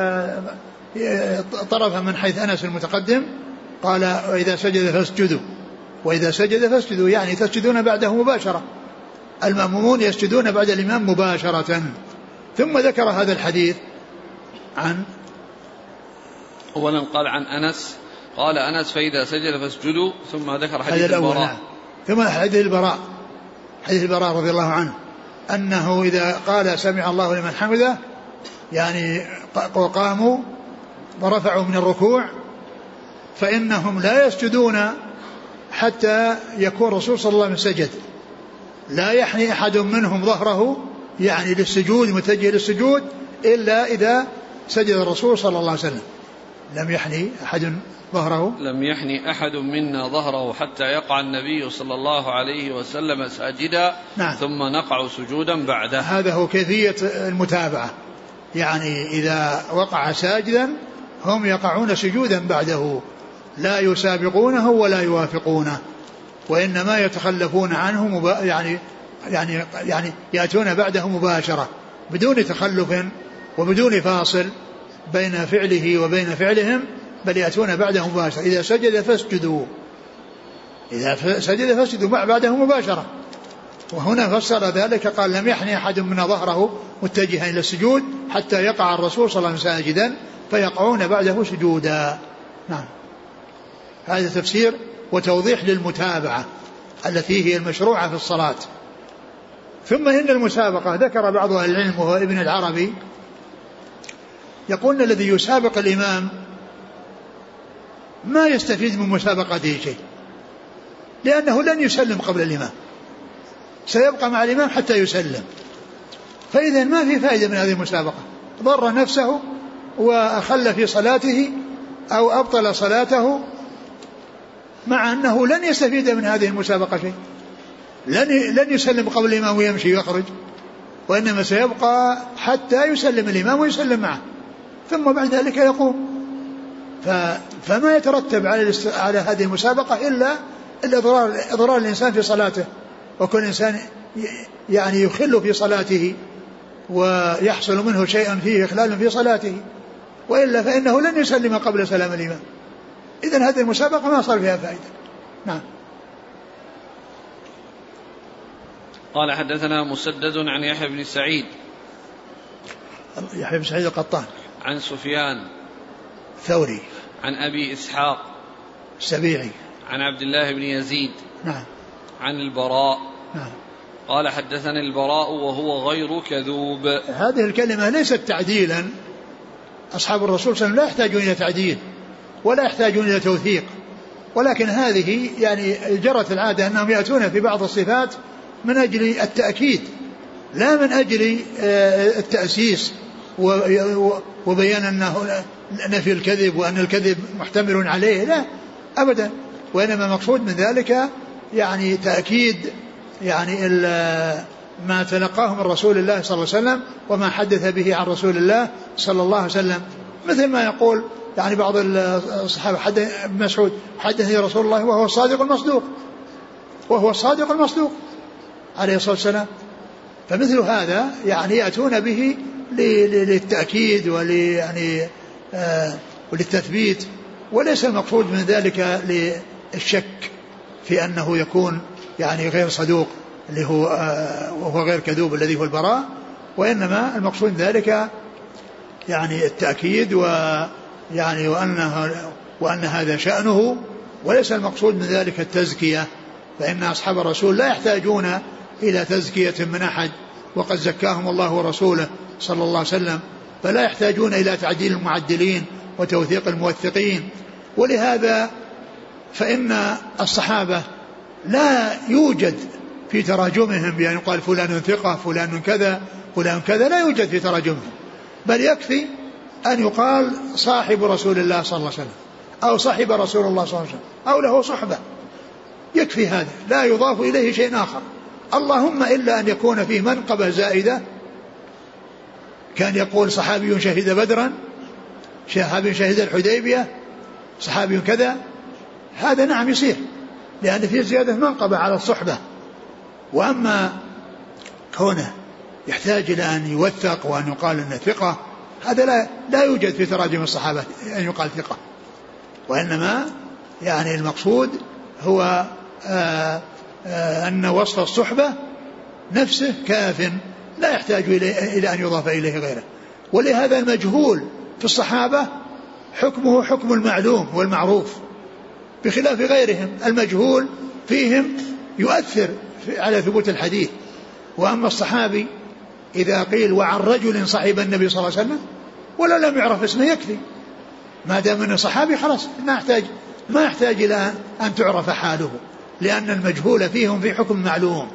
طرفا من حيث أنس المتقدم، قال وإذا سجد فاسجدوا، وإذا سجد فاسجدوا يعني تسجدون بعده مباشرة، المأمومون يسجدون بعد الإمام مباشرة. ثم ذكر هذا الحديث عن أولا قال عن أنس، قال أنس فإذا سجد فاسجدوا، ثم ذكر حديث البراء، ثم حديث البراء، حديث البراء رضي الله عنه أنه إذا قال سمع الله لمن حمده يعني وقاموا ورفعوا من الركوع فإنهم لا يسجدون حتى يكون الرسول صلى الله عليه وسلم سجد، لا يحني أحد منهم ظهره يعني للسجود متجه للسجود إلا إذا سجد الرسول صلى الله عليه وسلم. لم يحني أحد ظهره، لم يحني أحد منا ظهره حتى يقع النبي صلى الله عليه وسلم ساجدا، نعم. ثم نقع سجودا بعده. هذا هو كيفية المتابعة، يعني إذا وقع ساجدا هم يقعون سجودا بعده، لا يسابقونه ولا يوافقونه، وإنما يتخلفون عنه يعني يأتون بعده مباشرة بدون تخلف وبدون فاصل بين فعله وبين فعلهم، بل يأتون بعده مباشرة. إذا سجد فاسجدوا، إذا سجد فاسجدوا بعده مباشرة. وهنا فسر ذلك قال لم يحني أحد من ظهره متجها إلى السجود حتى يقع الرسول صلى الله عليه وسلم ساجدا فيقعون بعده سجودا. نعم، هذا تفسير وتوضيح للمتابعة التي هي المشروعة في الصلاة. ثم إن المسابقة ذكر بعض أهل العلم وهو ابن العربي يقول الذي يسابق الإمام ما يستفيد من مسابقته شيء، لأنه لن يسلم قبل الإمام، سيبقى مع الإمام حتى يسلم، فإذا ما في فائدة من هذه المسابقة، ضر نفسه وأخل في صلاته أو أبطل صلاته، مع أنه لن يستفيد من هذه المسابقة شيء، لن يسلم قبل الإمام ويمشي ويخرج، وإنما سيبقى حتى يسلم الإمام ويسلم معه ثم بعد ذلك يقوم. فما يترتب على هذه المسابقة إلا إضرار الإنسان في صلاته، وكل إنسان يعني يخل في صلاته ويحصل منه شيئا فيه إخلال في صلاته، وإلا فإنه لن يسلم قبل سلام الإمام. إذن هذه المسابقة ما صار فيها فائدة. نعم. قال حدثنا مسدد عن يحيى بن سعيد، يحيى بن سعيد القطان، عن سفيان الثوري، عن أبي إسحاق السبيعي، عن عبد الله بن يزيد، نعم، عن البراء، نعم. قال حدثني البراء وهو غير كذوب. هذه الكلمة ليست تعديلا، أصحاب الرسول صلى الله عليه وسلم لا يحتاجون إلى تعديل ولا يحتاجون إلى توثيق، ولكن هذه يعني جرت العادة أنهم يأتون في بعض الصفات من أجل التأكيد لا من أجل التأسيس وبيان أنه نفي الكذب وأن الكذب محتمل عليه، لا أبدا، وإنما مقصود من ذلك يعني تأكيد يعني ما تلقاه من رسول الله صلى الله عليه وسلم وما حدث به عن رسول الله صلى الله عليه وسلم، مثل ما يقول يعني بعض الصحابة ابن مسعود حدثني رسول الله وهو الصادق المصدوق، وهو الصادق المصدوق عليه الصلاة والسلام. فمثل هذا يعني يأتون به للتأكيد وللتثبيت، وليس المقصود من ذلك للشك في أنه يكون يعني غير صدوق اللي هو وهو غير كذوب الذي هو البراء، وإنما المقصود من ذلك يعني التأكيد ويعني وأن هذا شأنه، وليس المقصود من ذلك التزكية، فإن أصحاب الرسول لا يحتاجون إلى تزكية من أحد، وقد زكاهم الله ورسوله صلى الله عليه وسلم، فلا يحتاجون إلى تعديل المعدلين وتوثيق الموثقين. ولهذا فإن الصحابة لا يوجد في تراجمهم بأن يقال فلان ثقة فلان كذا فلان كذا، لا يوجد في تراجمهم، بل يكفي أن يقال صاحب رسول الله صلى الله عليه وسلم أو صاحب رسول الله صلى الله عليه وسلم أو له صحبة، يكفي هذا، لا يضاف إليه شيء آخر، اللهم إلا أن يكون فيه منقبة زائدة، كان يقول صحابي شهد بدرا، صحابي شهد الحديبية، صحابي كذا، هذا نعم يصير لأن فيه زيادة منقبة على الصحبة. وأما كونه يحتاج إلى أن يوثق وأن يقال أنه ثقة، هذا لا يوجد في تراجم الصحابة أن يقال ثقة، وإنما يعني المقصود هو أن وصف الصحبة نفسه كاف لا يحتاج إلى أن يضاف إليه غيره. ولهذا المجهول في الصحابة حكمه حكم المعلوم والمعروف، بخلاف غيرهم المجهول فيهم يؤثر على ثبوت الحديث. وأما الصحابي إذا قيل وعن رجل صحب النبي صلى الله عليه وسلم ولا لم يعرف اسمه يكفي، ما دام أنه صحابي خلاص ما يحتاج إلى أن تعرف حاله، لأن المجهول فيهم في حكم معلوم.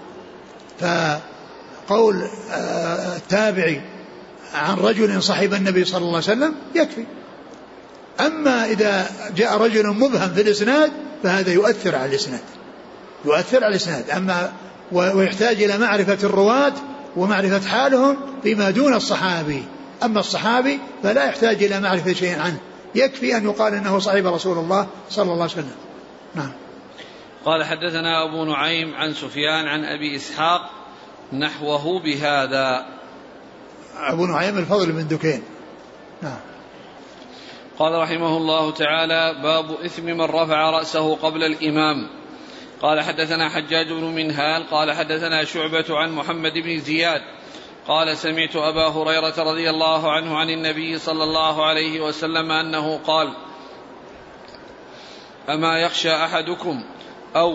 فقول التابعي عن رجل صحب النبي صلى الله عليه وسلم يكفي. أما إذا جاء رجل مبهم في الإسناد فهذا يؤثر على الإسناد، أما ويحتاج إلى معرفة الرواة ومعرفة حالهم فيما دون الصحابي. أما الصحابي فلا يحتاج إلى معرفة شيء عنه، يكفي أن يقال أنه صحب رسول الله صلى الله عليه وسلم. نعم. قال حدثنا أبو نعيم عن سفيان عن أبي إسحاق نحوه بهذا. أبو نعيم الفضل بن دكين. نعم. قال رحمه الله تعالى: باب إثم من رفع رأسه قبل الإمام. قال حدثنا حجاج بن منهال قال حدثنا شعبة عن محمد بن زياد قال سمعت أبا هريرة رضي الله عنه عن النبي صلى الله عليه وسلم أنه قال: أما يخشى أحدكم أو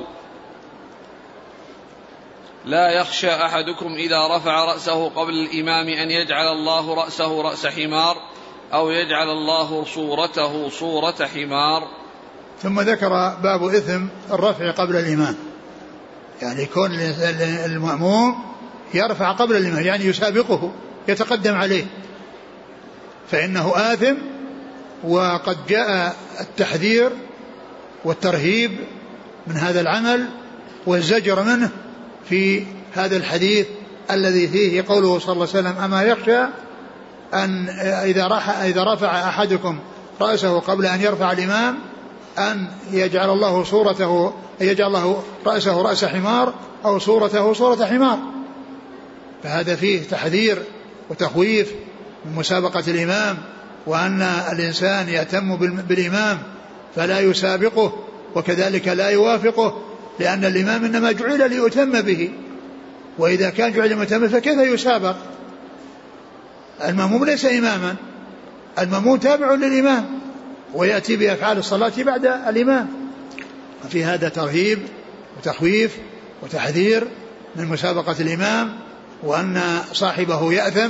لا يخشى أحدكم إذا رفع رأسه قبل الإمام أن يجعل الله رأسه رأس حمار أو يجعل الله صورته صورة حمار. ثم ذكر باب إثم الرفع قبل الإمام، يعني يكون المأموم يرفع قبل الإمام، يعني يسابقه يتقدم عليه، فإنه آثم. وقد جاء التحذير والترهيب من هذا العمل والزجر منه في هذا الحديث الذي فيه قوله صلى الله عليه وسلم: أما يخشى أن إذا رفع أحدكم رأسه قبل أن يرفع الإمام أن يجعل الله رأسه رأس حمار أو صورته صورة حمار. فهذا فيه تحذير وتخويف من مسابقة الإمام، وأن الإنسان يهتم بالإمام فلا يسابقه وكذلك لا يوافقه، لأن الإمام إنما جعل ليؤتم به، وإذا كان جعل ليؤتم فكيف يسابق؟ المأموم ليس إماما، المأموم تابع للإمام ويأتي بأفعال الصلاة بعد الإمام. ففي هذا ترهيب وتخويف وتحذير من مسابقة الإمام، وأن صاحبه يأثم،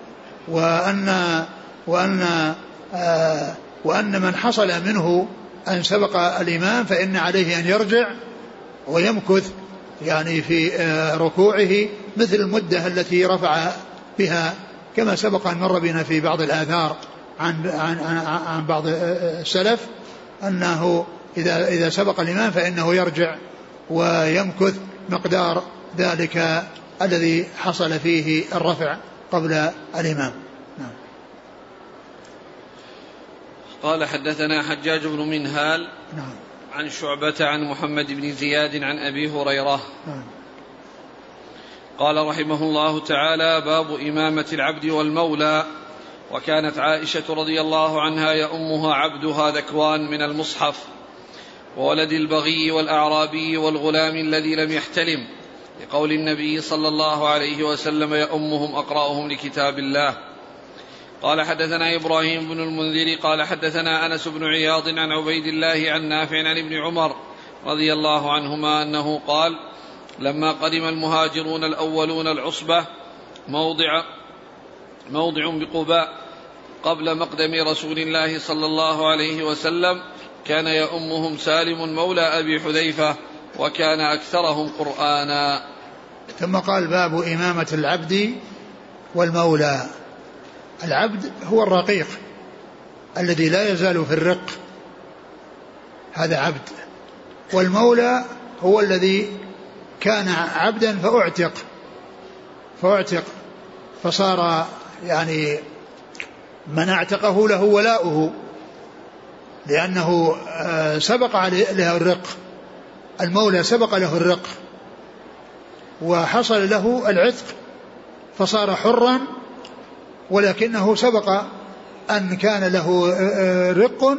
وأن من حصل منه أن سبق الإمام فإن عليه أن يرجع ويمكث يعني في ركوعه مثل المدة التي رفع بها، كما سبق أن مر بنا في بعض الآثار عن بعض السلف أنه إذا سبق الإمام فإنه يرجع ويمكث مقدار ذلك الذي حصل فيه الرفع قبل الإمام. نعم. قال حدثنا حجاج بن منهال نعم. عن شعبة عن محمد بن زياد عن أبي هريرة. نعم. قال رحمه الله تعالى: باب إمامة العبد والمولى. وكانت عائشة رضي الله عنها يؤمها عبدها ذكوان من المصحف، وولد البغي والأعرابي والغلام الذي لم يحتلم، لقول النبي صلى الله عليه وسلم: يؤمهم أقرأهم لكتاب الله. قال حدثنا إبراهيم بن المنذر قال حدثنا أنس بن عياض عن عبيد الله عن نافع عن ابن عمر رضي الله عنهما أنه قال: لما قدم المهاجرون الأولون العصبة موضع بقباء قبل مقدم رسول الله صلى الله عليه وسلم، كان يؤمهم سالم مولى أبي حذيفة، وكان أكثرهم قرآنا. ثم قال: باب إمامة العبد والمولى. العبد هو الرقيق الذي لا يزال في الرق، هذا عبد. والمولى هو الذي كان عبدا فأعتق فصار يعني من اعتقه له ولاؤه، لأنه سبق له الرق، المولى سبق له الرق وحصل له العتق فصار حرا، ولكنه سبق أن كان له رق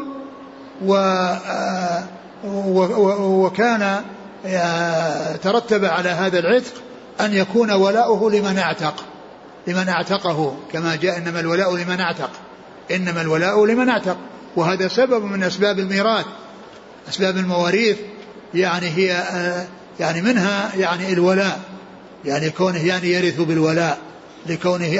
وكان ترتب على هذا العتق أن يكون ولاؤه لمن اعتقه، كما جاء إنما الولاء لمن اعتق، إنما الولاء لمن اعتق. وهذا سبب من أسباب الميراث، أسباب المواريث، يعني هي يعني منها يعني الولاء، يعني كونه يعني يرث بالولاء لكونه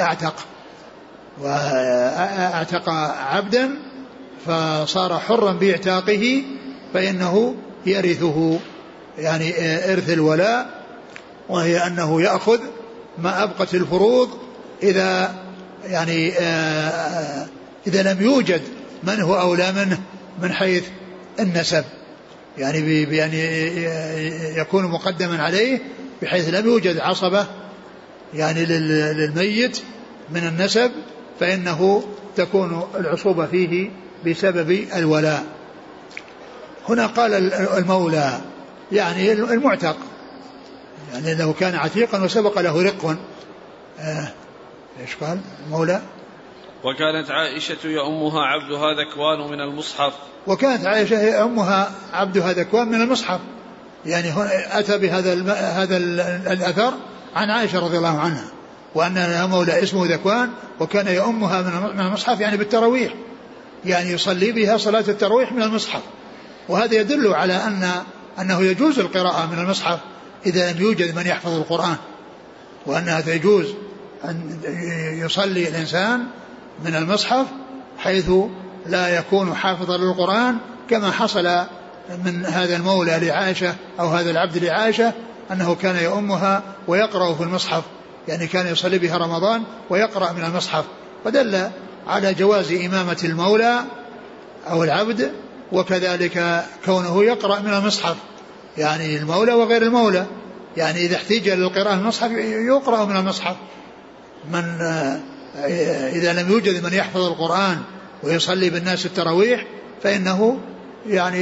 واعتق عبدا فصار حرا باعتاقه، فإنه يرثه يعني إرث الولاء، وهي أنه يأخذ ما أبقت الفروض إذا يعني إذا لم يوجد من هو أولى منه من حيث النسب، يعني بأن يكون مقدما عليه بحيث لم يوجد عصبة يعني للميت من النسب، فإنه تكون العصوبة فيه بسبب الولاء. هنا قال المولى يعني المعتق، يعني لو كان عتيقا وسبق له رق. ايش قال المولى؟ وكانت عائشة يأمها عبدها ذكوان من المصحف. وكانت عائشة يأمها عبدها ذكوان من المصحف، يعني أتى بهذا الأثر عن عائشة رضي الله عنها، وأن لها مولى اسمه ذكوان وكان يأمها من المصحف، يعني بالتراويح، يعني يصلي بها صلاة التراويح من المصحف. وهذا يدل على أنه يجوز القراءة من المصحف إذا لم يوجد من يحفظ القرآن، وأنها يجوز أن يصلي الإنسان من المصحف حيث لا يكون حافظا للقرآن، كما حصل من هذا المولى لعائشة أو هذا العبد لعائشة أنه كان يؤمها ويقرأ في المصحف، يعني كان يصلي بها رمضان ويقرأ من المصحف، ودل على جواز إمامة المولى أو العبد، وكذلك كونه يقرأ من المصحف، يعني المولى وغير المولى، يعني إذا احتاج للقراءة من المصحف يقرأ من المصحف. من إذا لم يوجد من يحفظ القرآن ويصلي بالناس التراويح فإنه يعني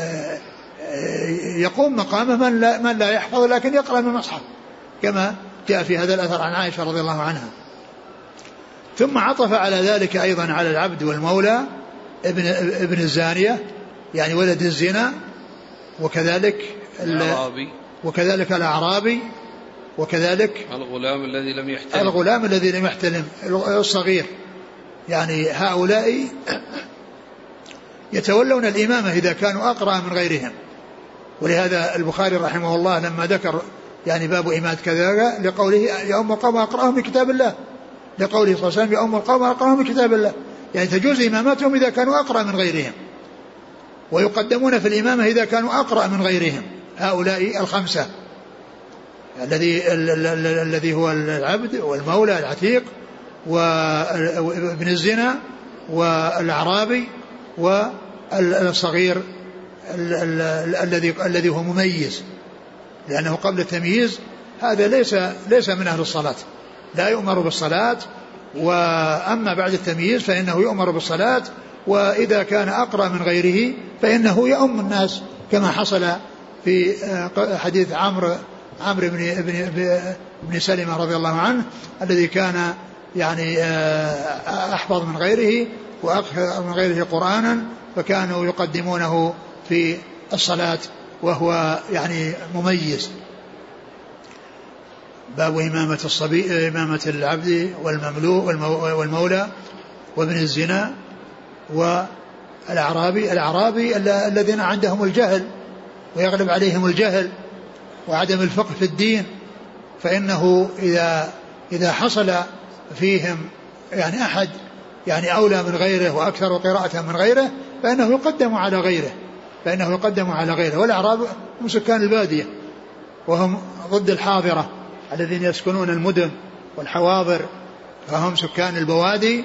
يقوم مقامه من لا يحفظ لكن يقرأ من المصحف، كما جاء في هذا الأثر عن عائشة رضي الله عنها. ثم عطف على ذلك أيضا على العبد والمولى ابن الزانية، يعني ولد الزنا، وكذلك الأعرابي، وكذلك الغلام الذي لم يحتلم الصغير. يعني هؤلاء يتولون الإمامة إذا كانوا أقرأ من غيرهم. ولهذا البخاري رحمه الله لما ذكر يعني باب إمامة كذا لقوله يؤم القوم أقرأهم من كتاب الله، لقوله صلى الله عليه وسلم يؤم القوم أقرأهم من كتاب الله، يعني تجوز إمامتهم إذا كانوا أقرأ من غيرهم، ويقدمون في الإمامة إذا كانوا أقرأ من غيرهم. هؤلاء الخمسة الذي هو العبد والمولى العتيق وابن الزنا والأعرابي والصغير الذي هو مميز، لأنه قبل التمييز هذا ليس من أهل الصلاة، لا يؤمر بالصلاة، وأما بعد التمييز فإنه يؤمر بالصلاة، وإذا كان أقرأ من غيره فإنه يؤم الناس، كما حصل في حديث عمرو بن سلمة رضي الله عنه الذي كان يعني أحفظ من غيره وأكثر من غيره قرآنا، فكانوا يقدمونه في الصلاة وهو يعني مميز. باب إمامة الصبي، إمامة العبد والمولى وابن الزنا والأعرابي الذين عندهم الجهل ويغلب عليهم الجهل وعدم الفقه في الدين، فإنه إذا حصل فيهم يعني أحد يعني أولى من غيره وأكثر قراءة من غيره فإنه يقدم على غيره. والأعراب هم سكان البادية وهم ضد الحاضرة الذين يسكنون المدن والحواضر، فهم سكان البوادي،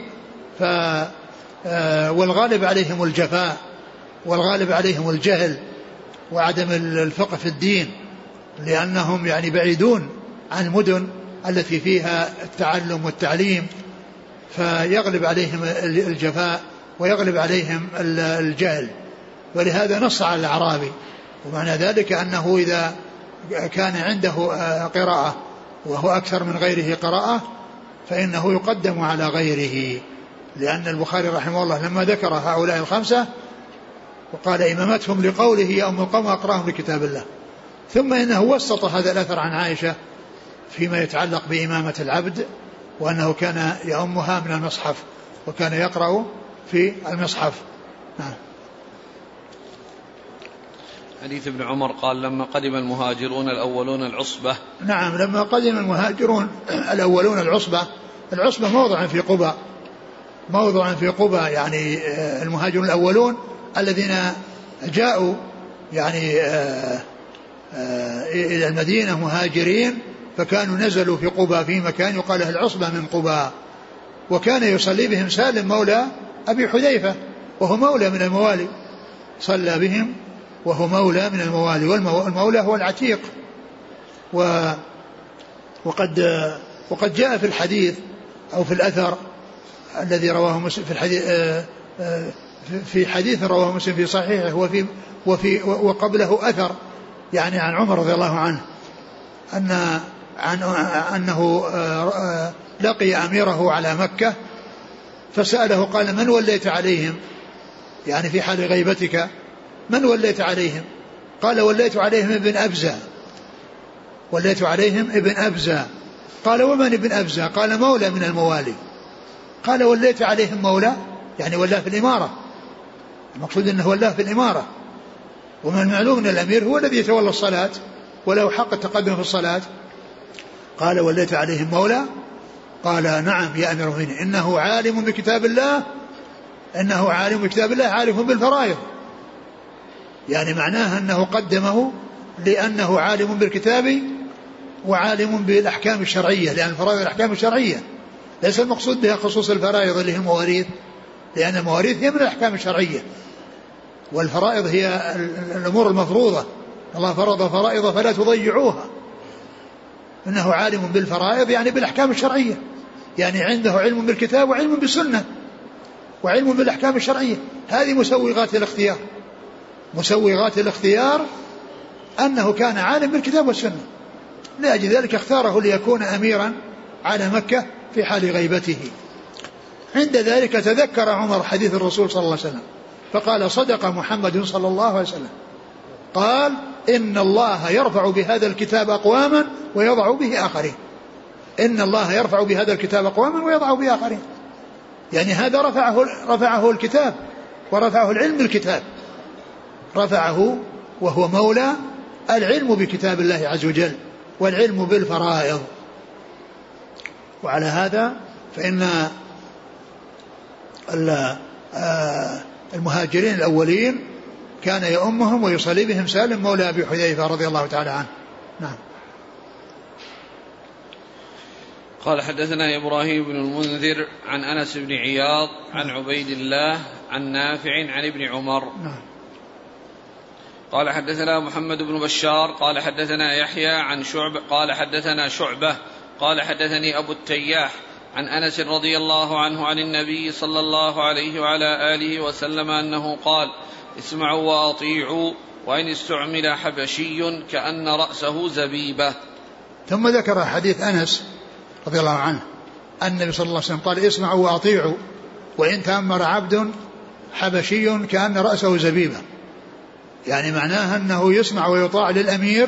والغالب عليهم الجفاء والغالب عليهم الجهل وعدم الفقه في الدين، لأنهم يعني بعيدون عن المدن التي فيها التعلم والتعليم، فيغلب عليهم الجفاء ويغلب عليهم الجهل. ولهذا نص على الأعرابي، ومعنى ذلك أنه إذا كان عنده قراءة وهو أكثر من غيره قراءة فإنه يقدم على غيره، لأن البخاري رحمه الله لما ذكر هؤلاء الخمسة وقال إمامتهم لقوله يا أم القوم أقرأهم لكتاب الله، ثم إنه وسط هذا الأثر عن عائشة فيما يتعلق بإمامة العبد، وأنه كان يأمها من المصحف وكان يقرأ في المصحف. نعم. حديث ابن عمر قال لما قدم المهاجرون الأولون العصبة. نعم، لما قدم المهاجرون الأولون العصبة موضع في قبى يعني المهاجرون الأولون الذين جاءوا يعني إلى المدينة مهاجرين، فكانوا نزلوا في قبى في مكان يقال له العصبة من قبى، وكان يصلي بهم سالم مولى أبي حذيفة وهو مولى من الموالي، صلى بهم وهو مولى من الموالي، والمولى هو العتيق. وقد جاء في الحديث أو في الأثر الذي رواه مسلم في حديث رواه مسلم في صحيحه وقبله أثر يعني عن عمر رضي الله عنه أنه لقي أميره على مكة فسأله قال من وليت عليهم، يعني في حال غيبتك من وليت عليهم؟ قال وليت عليهم ابن أبزة. قال ومن ابن أبزة؟ قال مولى من الموالي. قال وليت عليهم مولى يعني ولاه في الإمارة، المقصود أنه ولاه في الإمارة، ومن المعلوم أن الأمير هو الذي يتولى الصلاة وله حق التقدم في الصلاة. قال وليت عليهم مولى؟ قال نعم يا أمير المؤمنين، إنه عالم بكتاب الله عارف بالفرائض، يعني معناها أنه قدمه لأنه عالم بالكتاب وعالم بالأحكام الشرعية، لأن الفرائض الأحكام الشرعية ليس المقصود بها خصوص الفرائض اللي هي المواريث، لأن المواريث هي من الأحكام الشرعية، والفرائض هي الأمور المفروضة، الله فرض فرائض فلا تضيعوها. إنه عالم بالفرائض يعني بالأحكام الشرعية، يعني عنده علم بالكتاب وعلم بالسنة وعلم بالأحكام الشرعية. هذه مسوغات الاختيار أنه كان عالم بالكتاب والسنة، لأجل ذلك اختاره ليكون أميرا على مكة في حال غيبته. عند ذلك تذكر عمر حديث الرسول صلى الله عليه وسلم فقال صدق محمد صلى الله عليه وسلم، قال إن الله يرفع بهذا الكتاب أقواما ويضع به آخرين. إن الله يرفع بهذا الكتاب أقواما ويضع به آخرين، يعني هذا رفعه الكتاب ورفعه العلم بالكتاب، رفعه وهو مولى العلم بكتاب الله عز وجل والعلم بالفرائض. وعلى هذا فإن المهاجرين الأولين كان يؤمهم ويصلي بهم سالم مولى أبي حذيفة رضي الله تعالى عنه. نعم. قال حدثنا إبراهيم بن المنذر عن أنس بن عياض عن عبيد الله عن نافع عن ابن عمر. نعم. قال حدثنا محمد بن بشار قال حدثنا يحيى عن شعبة قال حدثنا شعبة قال حدثني أبو التياح عن أنس رضي الله عنه عن النبي صلى الله عليه وعلى آله وسلم أنه قال اسمعوا وأطيعوا وإن استعمل حبشي كأن رأسه زبيبة. ثم ذكر حديث أنس رضي الله عنه أن النبي صلى الله عليه وسلم قال اسمعوا وأطيعوا وإن تأمر عبد حبشي كأن رأسه زبيبة، يعني معناها أنه يسمع ويطاع للأمير،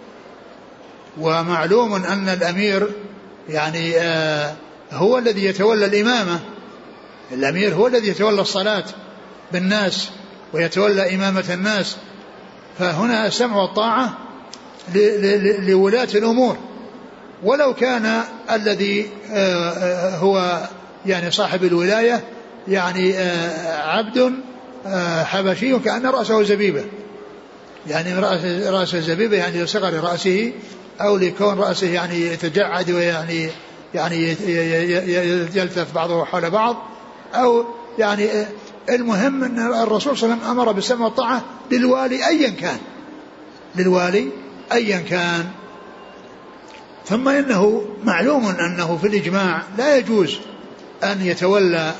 ومعلوم أن الأمير يعني هو الذي يتولى الإمامة، الأمير هو الذي يتولى الصلاة بالناس ويتولى إمامة الناس، فهنا السمع والطاعة لولاة الأمور، ولو كان الذي هو يعني صاحب الولاية يعني عبد حبشي كأن رأسه زبيبة، يعني رأس الزبيبة يعني لصغر رأسه أو لكون رأسه يعني يتجعد ويعني يلتف بعضه حول بعض، أو يعني المهم أن الرسول صلى الله عليه وسلم أمر بالسمع والطاعة للوالي أيا كان. ثم إنه معلوم أنه في الإجماع لا يجوز أن يتولى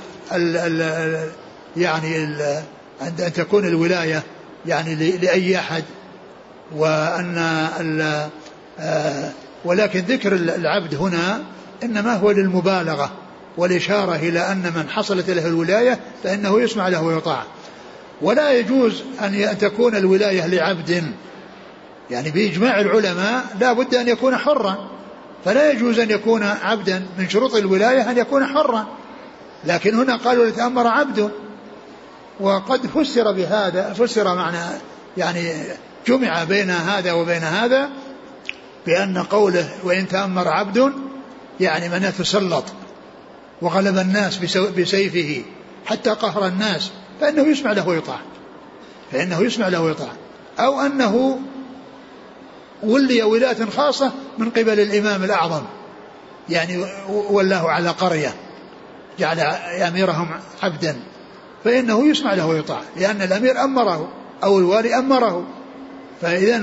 أن تكون الولاية يعني لأي أحد، ولكن ذكر العبد هنا إنما هو للمبالغة والإشارة إلى أن من حصلت له الولاية فإنه يسمع له ويطاع. ولا يجوز أن تكون الولاية لعبد، يعني بإجماع العلماء لا بد أن يكون حرا، فلا يجوز أن يكون عبدا، من شروط الولاية أن يكون حرا. لكن هنا قالوا لتأمر عبد، وقد فسر بهذا، فسر معنى يعني جمع بين هذا وبين هذا بأن قوله وإن تأمر عبد يعني من يتسلط وغلب الناس بسيفه حتى قهر الناس فإنه يسمع له ويطاع، فإنه يسمع له ويطاع. أو أنه ولي ولاية خاصة من قبل الإمام الأعظم، يعني والله على قرية جعل أميرهم عبدا، فإنه يسمع له ويطاع لأن الأمير أمره أو الوالي أمره. فإذا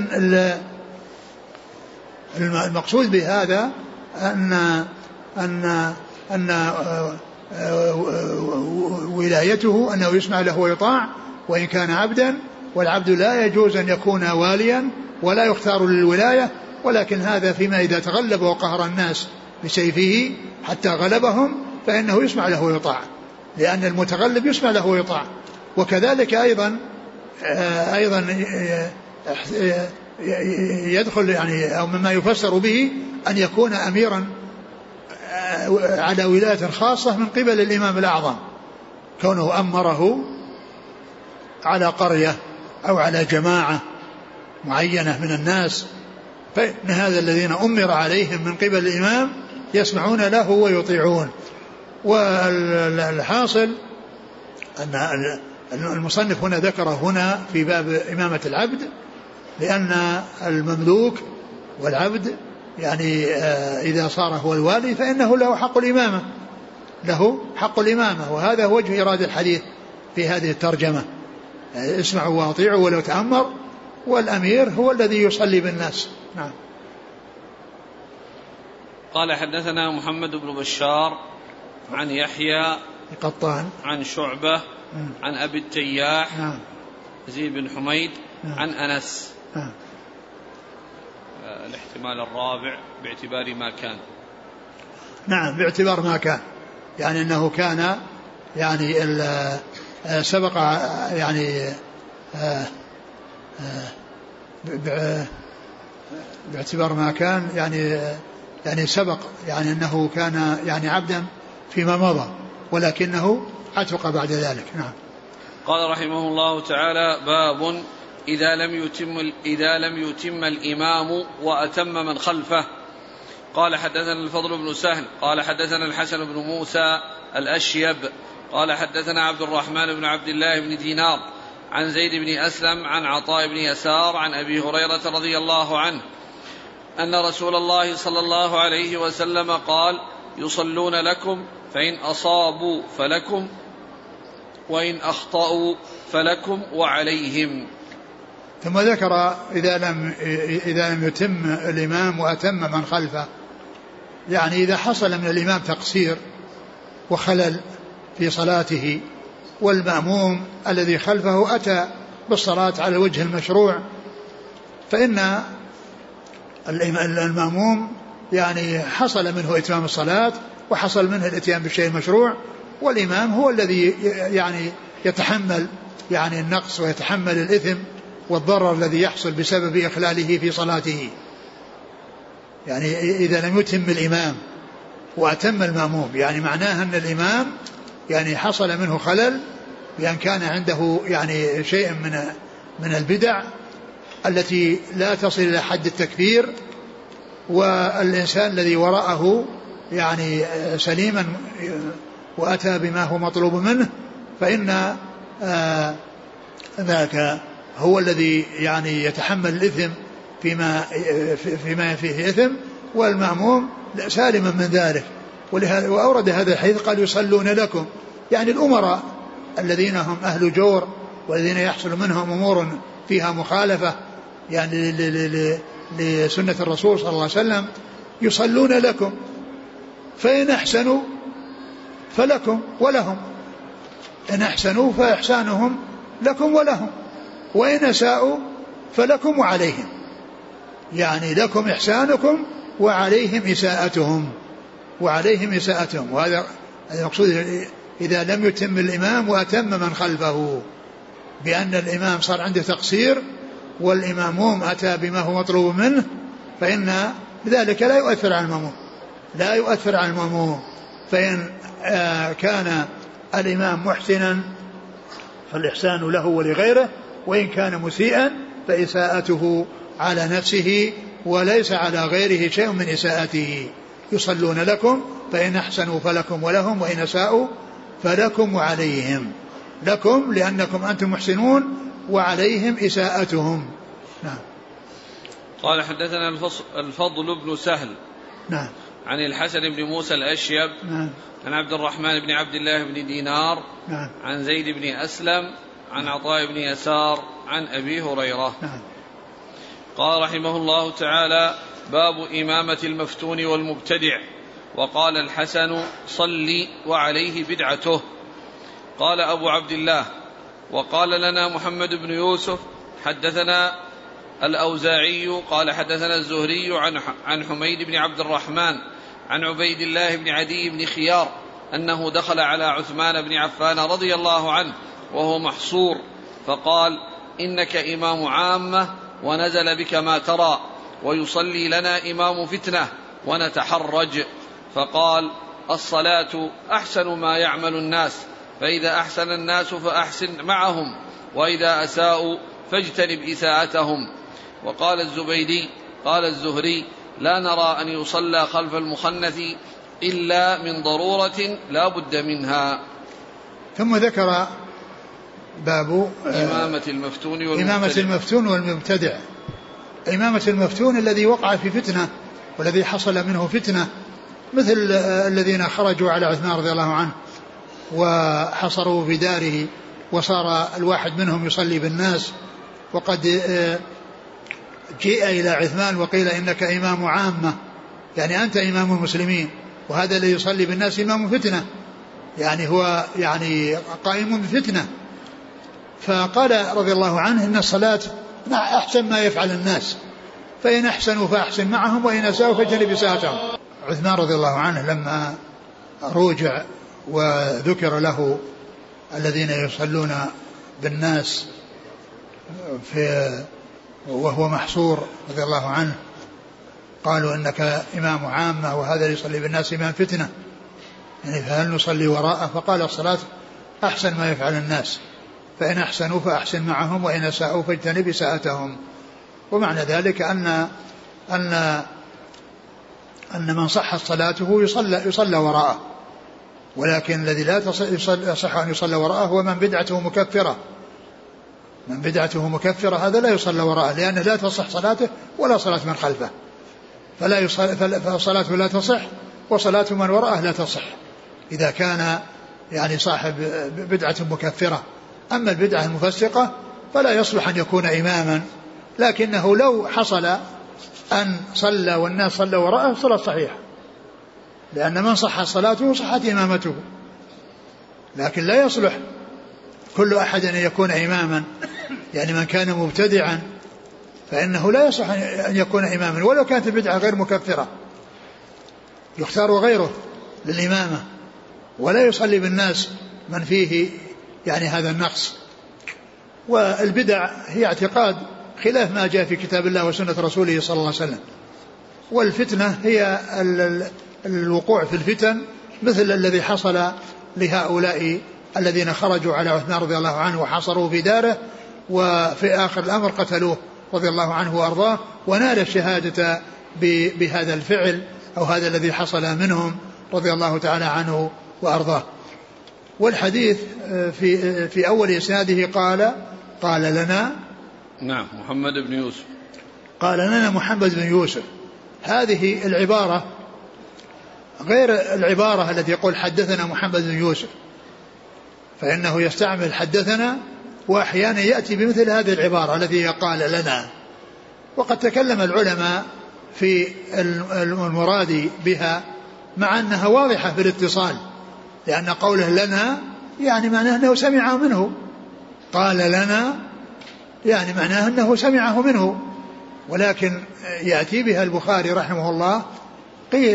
المقصود بهذا أن ولايته أنه يسمع له ويطاع وإن كان عبدا، والعبد لا يجوز أن يكون واليا ولا يختار للولاية، ولكن هذا فيما إذا تغلب وقهر الناس بسيفه حتى غلبهم فإنه يسمع له ويطاع، لأن المتغلب يسمع له ويطاع. وكذلك أيضا يدخل يعني أو مما يفسر به أن يكون أميرا على ولاية خاصة من قبل الإمام الأعظم، كونه أمره على قرية أو على جماعة معينة من الناس، فإن هذا الذين أمر عليهم من قبل الإمام يسمعون له ويطيعون. والحاصل أن المصنف هنا ذكر هنا في باب إمامة العبد لأن المملوك والعبد يعني إذا صار هو الوالي فإنه له حق الإمامة، له حق الإمامة. وهذا وجه إرادة الحديث في هذه الترجمة، اسمعوا واطيعوا ولو تأمر، والأمير هو الذي يصلي بالناس. نعم. قال حدثنا محمد بن بشار عن يحيى قطان عن شعبة عن أبي التياح زيد بن حميد عن أنس. الاحتمال الرابع باعتبار ما كان. نعم باعتبار ما كان، يعني أنه كان يعني سبق يعني باعتبار ما كان يعني سبق يعني أنه كان يعني عبدا فيما مضى ولكنه عتق بعد ذلك. نعم. قال رحمه الله تعالى: باب إذا لم يتم الإمام وأتم من خلفه. قال حدثنا الفضل بن سهل قال حدثنا الحسن بن موسى الأشيب قال حدثنا عبد الرحمن بن عبد الله بن دينار عن زيد بن أسلم عن عطاء بن يسار عن أبي هريرة رضي الله عنه أن رسول الله صلى الله عليه وسلم قال: يصلون لكم فإن أصابوا فلكم وإن أخطأوا فلكم وعليهم. ثم ذكر إذا لم يتم الإمام وأتم من خلفه، يعني إذا حصل من الإمام تقصير وخلل في صلاته والمأموم الذي خلفه أتى بالصلاة على الوجه المشروع، فإن المأموم يعني حصل منه إتمام الصلاة وحصل منه الاتيان بالشيء المشروع، والإمام هو الذي يعني يتحمل يعني النقص ويتحمل الإثم والضرر الذي يحصل بسبب إخلاله في صلاته. يعني إذا لم يتم الإمام وأتم المأموم، يعني معناها أن الإمام يعني حصل منه خلل بأن كان عنده يعني شيء من البدع التي لا تصل إلى حد التكفير، والإنسان الذي وراءه يعني سليما وأتى بما هو مطلوب منه، فإن ذاك هو الذي يعني يتحمل الإثم فيما فيه إثم، والمأموم سالما من ذلك. وأورد هذا الحديث قال: يصلون لكم، يعني الأمراء الذين هم أهل جور والذين يحصل منهم أمور فيها مخالفة يعني لسنة الرسول صلى الله عليه وسلم يصلون لكم، فإن أحسنوا فلكم ولهم، إن أحسنوا فإحسانهم لكم ولهم، وإن أساءوا فلكم وعليهم، يعني لكم إحسانكم وعليهم إساءتهم. وعليهم إساءتهم. وهذا المقصود إذا لم يتم الإمام وأتم من خلفه، بأن الإمام صار عنده تقصير والإماموم أتى بما هو مطلوب منه، فإن ذلك لا يؤثر على المأموم. فإن كان الإمام محسنا فالإحسان له ولغيره، وإن كان مسيئا فإساءته على نفسه وليس على غيره شيء من إساءته. يصلون لكم فإن أحسنوا فلكم ولهم، وإن أساءوا فلكم وعليهم. لكم لأنكم أنتم محسنون، وعليهم إساءتهم. نعم. قال حدثنا الفضل بن سهل نعم عن الحسن بن موسى الأشيب نعم عن عبد الرحمن بن عبد الله بن دينار نعم عن زيد بن أسلم عن عطاء بن يسار عن أبي هريرة. نعم. قال رحمه الله تعالى: باب إمامة المفتون والمبتدع. وقال الحسن: صلي وعليه بدعته. قال أبو عبد الله: وقال لنا محمد بن يوسف حدثنا الأوزاعي قال حدثنا الزهري عن حميد بن عبد الرحمن عن عبيد الله بن عدي بن خيار أنه دخل على عثمان بن عفان رضي الله عنه وهو محصور، فقال: إنك إمام عامة ونزل بك ما ترى، ويصلي لنا إمام فتنة ونتحرج. فقال: الصلاة أحسن ما يعمل الناس، فإذا أحسن الناس فأحسن معهم، وإذا أساءوا فاجتنب إساءتهم. وقال الزبيدي: قال الزهري: لا نرى أن يصلى خلف المخنث إلا من ضرورة لا بد منها. ثم ذكر باب إمامة المفتون والمبتدع. إمامة المفتون الذي وقع في فتنة والذي حصل منه فتنة، مثل الذين خرجوا على عثمان رضي الله عنه وحصروا في داره، وصار الواحد منهم يصلي بالناس، وقد جيء إلى عثمان وقيل: إنك إمام عامة، يعني أنت إمام المسلمين، وهذا الذي يصلي بالناس إمام فتنة، يعني هو يعني قائم بفتنة. فقال رضي الله عنه: إن الصلاة أحسن ما يفعل الناس، فإن أحسنوا فأحسن معهم، وإن أساءوا فاجتنب إساءتهم. عثمان رضي الله عنه لما روجع وذكر له الذين يصلون بالناس وهو محصور رضي الله عنه، قالوا: إنك إمام عامة وهذا يصلي بالناس إمام فتنة، يعني فهل نصلي وراءه؟ فقال: الصلاة أحسن ما يفعل الناس، فإن أحسنوا فأحسن معهم، وإن أساءوا فاجتنب إساءتهم. ومعنى ذلك أن من صحت صلاته يصلى وراءه، ولكن الذي لا يصح أن يصلى وراءه هو من بدعته مكفرة، هذا لا يصلى وراءه، لأنه لا تصح صلاته ولا صلاة من خلفه، فصلاته لا تصح وصلاة من وراءه لا تصح إذا كان يعني صاحب بدعة مكفرة. أما البدعة المفسقة فلا يصلح أن يكون إماما، لكنه لو حصل أن صلى والناس صلى وراءه صلاة صحيحة، لأن من صح صلاته صحت إمامته. لكن لا يصلح كل أحد أن يكون إماما، يعني من كان مبتدعا فإنه لا يصح أن يكون إماما، ولو كانت البدعة غير مكفرة يختار غيره للإمامة، ولا يصلي بالناس من فيه يعني هذا النقص. والبدع هي اعتقاد خلاف ما جاء في كتاب الله وسنة رسوله صلى الله عليه وسلم، والفتنة هي الوقوع في الفتن، مثل الذي حصل لهؤلاء الذين خرجوا على عثمان رضي الله عنه وحصروا في داره، وفي آخر الأمر قتلوه رضي الله عنه وأرضاه، ونال الشهادة بهذا الفعل أو هذا الذي حصل منهم رضي الله تعالى عنه وأرضاه. والحديث في أول إسناده قال لنا نعم محمد بن يوسف، قال لنا محمد بن يوسف. هذه العبارة غير العبارة التي يقول حدثنا محمد بن يوسف، فإنه يستعمل حدثنا، وأحيانا يأتي بمثل هذه العبارة التي قال لنا. وقد تكلم العلماء في المراد بها، مع أنها واضحة في الاتصال، لأن قوله لنا يعني معناه أنه سمعه منه، قال لنا يعني معناه أنه سمعه منه، ولكن يأتي بها البخاري رحمه الله قيل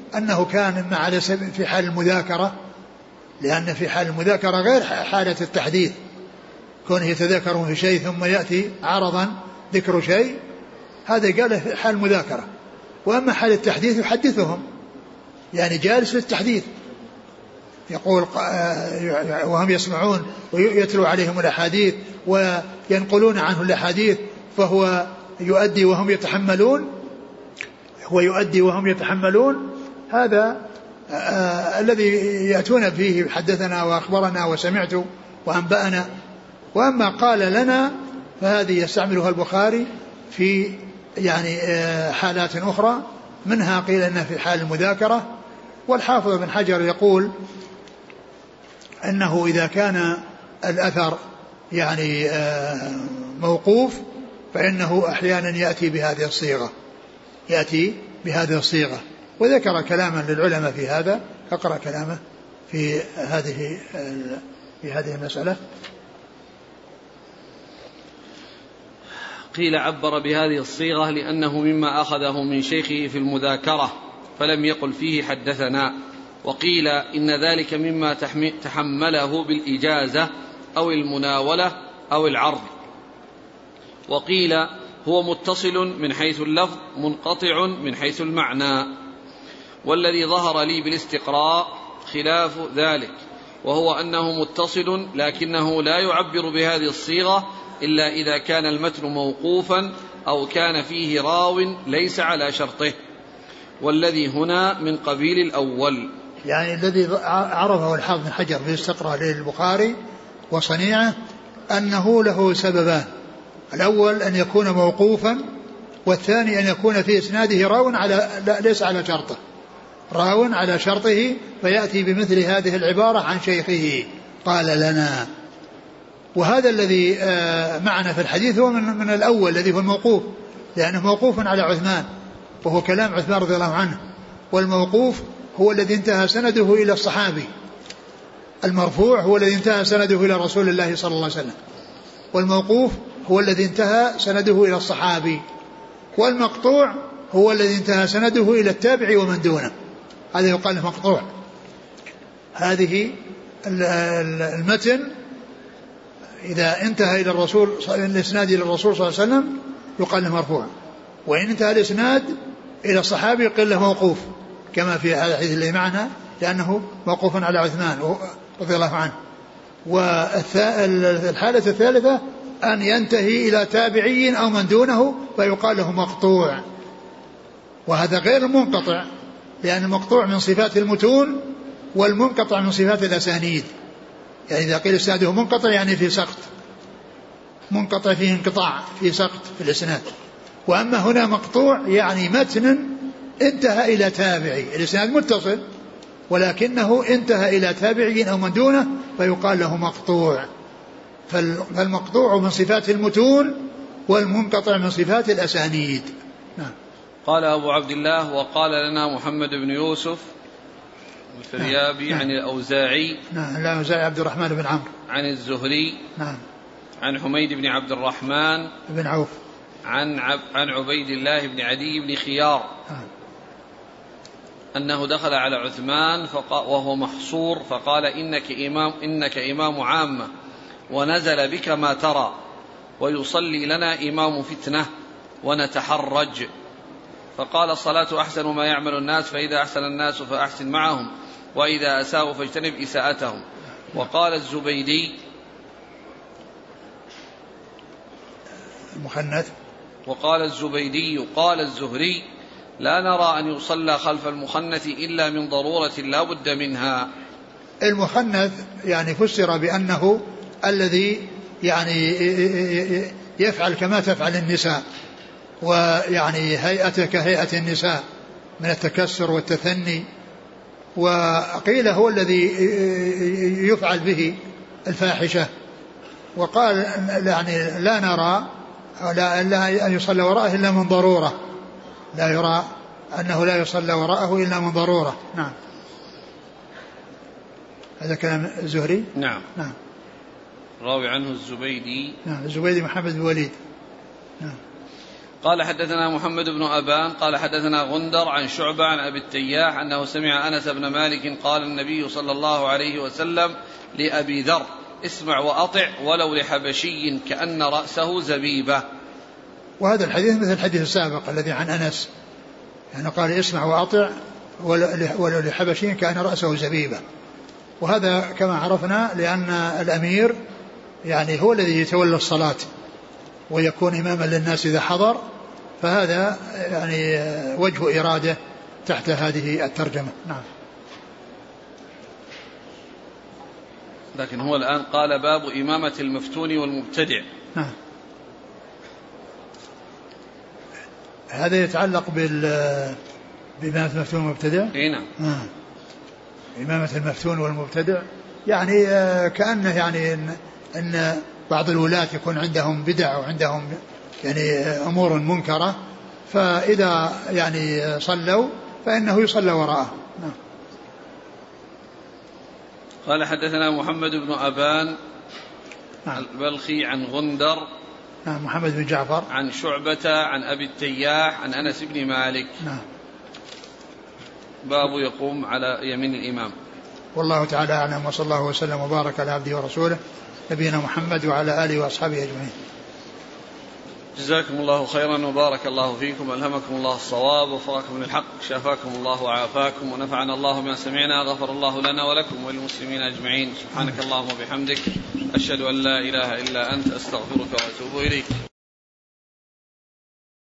أنه كان إما على في حال المذاكرة، لأن في حال المذاكرة غير حالة التحديث، كونه يتذاكرون في شيء ثم يأتي عرضا ذكر شيء، هذا قال في حال المذاكرة. وأما حال التحديث يحدثهم، يعني جالس للتحديث، يقول وهم يسمعون ويتلو عليهم الأحاديث وينقلون عنه الأحاديث، فهو يؤدي وهم يتحملون، هو يؤدي وهم يتحملون. هذا الذي يأتون فيه حدثنا وأخبرنا وسمعت وأنبأنا. وأما قال لنا فهذه يستعملها البخاري في يعني حالات أخرى، منها قيل أنها في حال المذاكرة. والحافظ بن حجر يقول أنه إذا كان الأثر يعني موقوف فإنه أحيانا يأتي بهذه الصيغة، وذكر كلاما للعلماء في هذا، أقرأ كلامه في هذه المسألة. قيل عبر بهذه الصيغة لأنه مما أخذه من شيخه في المذاكرة فلم يقل فيه حدثنا، وقيل إن ذلك مما تحمله بالإجازة أو المناولة أو العرض، وقيل هو متصل من حيث اللفظ منقطع من حيث المعنى. والذي ظهر لي بالاستقراء خلاف ذلك، وهو أنه متصل لكنه لا يعبر بهذه الصيغة إلا إذا كان المتن موقوفا أو كان فيه راو ليس على شرطه، والذي هنا من قبيل الأول. يعني الذي عرفه الحافظ بن حجر في الاستقراء للبخاري وصنيعه أنه له سببان: الأول أن يكون موقوفا، والثاني أن يكون في إسناده راو ليس على شرطه، راو على شرطه فيأتي بمثل هذه العبارة عن شيخه قال لنا. وهذا الذي معنا في الحديث هو من الأول الذي هو الموقوف، لأنه موقوف على عثمان وهو كلام عثمان رضي الله عنه، والموقوف هو الذي انتهى سنده إلى الصحابي، المرفوع هو الذي انتهى سنده إلى رسول الله صلى الله عليه وسلم، والموقوف هو الذي انتهى سنده إلى الصحابي، والمقطوع هو الذي انتهى سنده إلى التابع ومن دونه، هذا يقال له مقطوع. هذه المتن إذا انتهى إلى الرسول، الإسناد إلى الرسول صلى الله عليه وسلم يقال له مرفوع، وإن انتهى الإسناد إلى الصحابي يقال له موقوف، كما في هذا الحديث اللي معنا، لأنه موقوف على عثمان رضي الله عنه. والحالة الثالثة أن ينتهي إلى تابعي أو من دونه فيقال له مقطوع، وهذا غير المنقطع، لأن المقطوع من صفات المتون والمنقطع من صفات الأسانيد. يعني إذا قيل إسناده منقطع يعني في سقط، منقطع فيه انقطاع، في سقط في الإسناد. وأما هنا مقطوع يعني متن انتهى إلى تابعي، الإسناد متصل ولكنه انتهى إلى تابعي أو من دونه فيقال له مقطوع. فالمقطوع من صفات المتون والمنقطع من صفات الأسانيد. نعم. قال أبو عبد الله: وقال لنا محمد بن يوسف الفريابي عن الأوزاعي. نعم. الأوزاعي عبد الرحمن بن عمرو. عن الزهري. نعم. عن حميد بن عبد الرحمن بن عوف. عن عبيد الله بن عدي بن خيار. أنه دخل على عثمان وهو محصور فقال: إنك إمام عامة ونزل بك ما ترى، ويصلي لنا إمام فتنة ونتحرج. فقال: الصلاة أحسن ما يعمل الناس، فإذا أحسن الناس فأحسن معهم، وإذا أساءوا فاجتنب إساءتهم. وقال الزبيدي المخنث. وقال الزبيدي: قال الزهري: لا نرى أن يصلى خلف المخنث إلا من ضرورة لا بد منها. المخنث يعني فسر بأنه الذي يعني يفعل كما تفعل النساء، ويعني هيئته كهيئة النساء من التكسر والتثني. وقيل هو الذي يفعل به الفاحشة. وقال يعني لا نرى لا أن يصلى وراءه إلا من ضرورة، لا يرى أنه لا يصلى وراءه إلا من ضرورة. نعم. هذا كلام الزهري. نعم. نعم. راوي عنه الزبيدي. نعم. الزبيدي محمد بن وليد. نعم. قال حدثنا محمد بن أبان قال حدثنا غندر عن شعبة عن أبي التياح أنه سمع أنس بن مالك قال النبي صلى الله عليه وسلم لأبي ذر اسمع وأطع ولو لحبشي كأن رأسه زبيبة. وهذا الحديث مثل الحديث السابق الذي عن أنس، يعني قال اسمع وأطع ولو لحبشي كأن رأسه زبيبة. وهذا كما عرفنا لأن الأمير يعني هو الذي يتولى الصلاة ويكون إماما للناس إذا حضر، فهذا يعني وجه إرادة تحت هذه الترجمة. نعم. لكن هو الآن قال باب إمامة المفتون والمبتدع. نعم. هذا يتعلق بإمامة المفتون والمبتدع. نعم. إمامة المفتون والمبتدع يعني كأنه يعني إن بعض الولاة يكون عندهم بدع وعندهم يعني أمور منكرة، فإذا يعني صلوا فإنه يصلى وراءه. نعم. قال حدثنا محمد بن أبان البلخي عن غندر محمد بن جعفر عن شعبة عن أبي التياح عن أنس بن مالك. نعم. باب يقوم على يمين الإمام. والله تعالى أعلم، وصلى الله وسلم وبارك على عبده ورسوله نبينا محمد وعلى آله وأصحابه أجمعين. جزاكم الله خيرا وبارك الله فيكم، ألهمكم الله الصواب ووفقكم للحق، شافاكم الله وعافاكم، ونفعنا الله بما سمعنا، غفر الله لنا ولكم وللمسلمين أجمعين. سبحانك اللهم وبحمدك، أشهد أن لا إله إلا أنت، أستغفرك وأتوب إليك.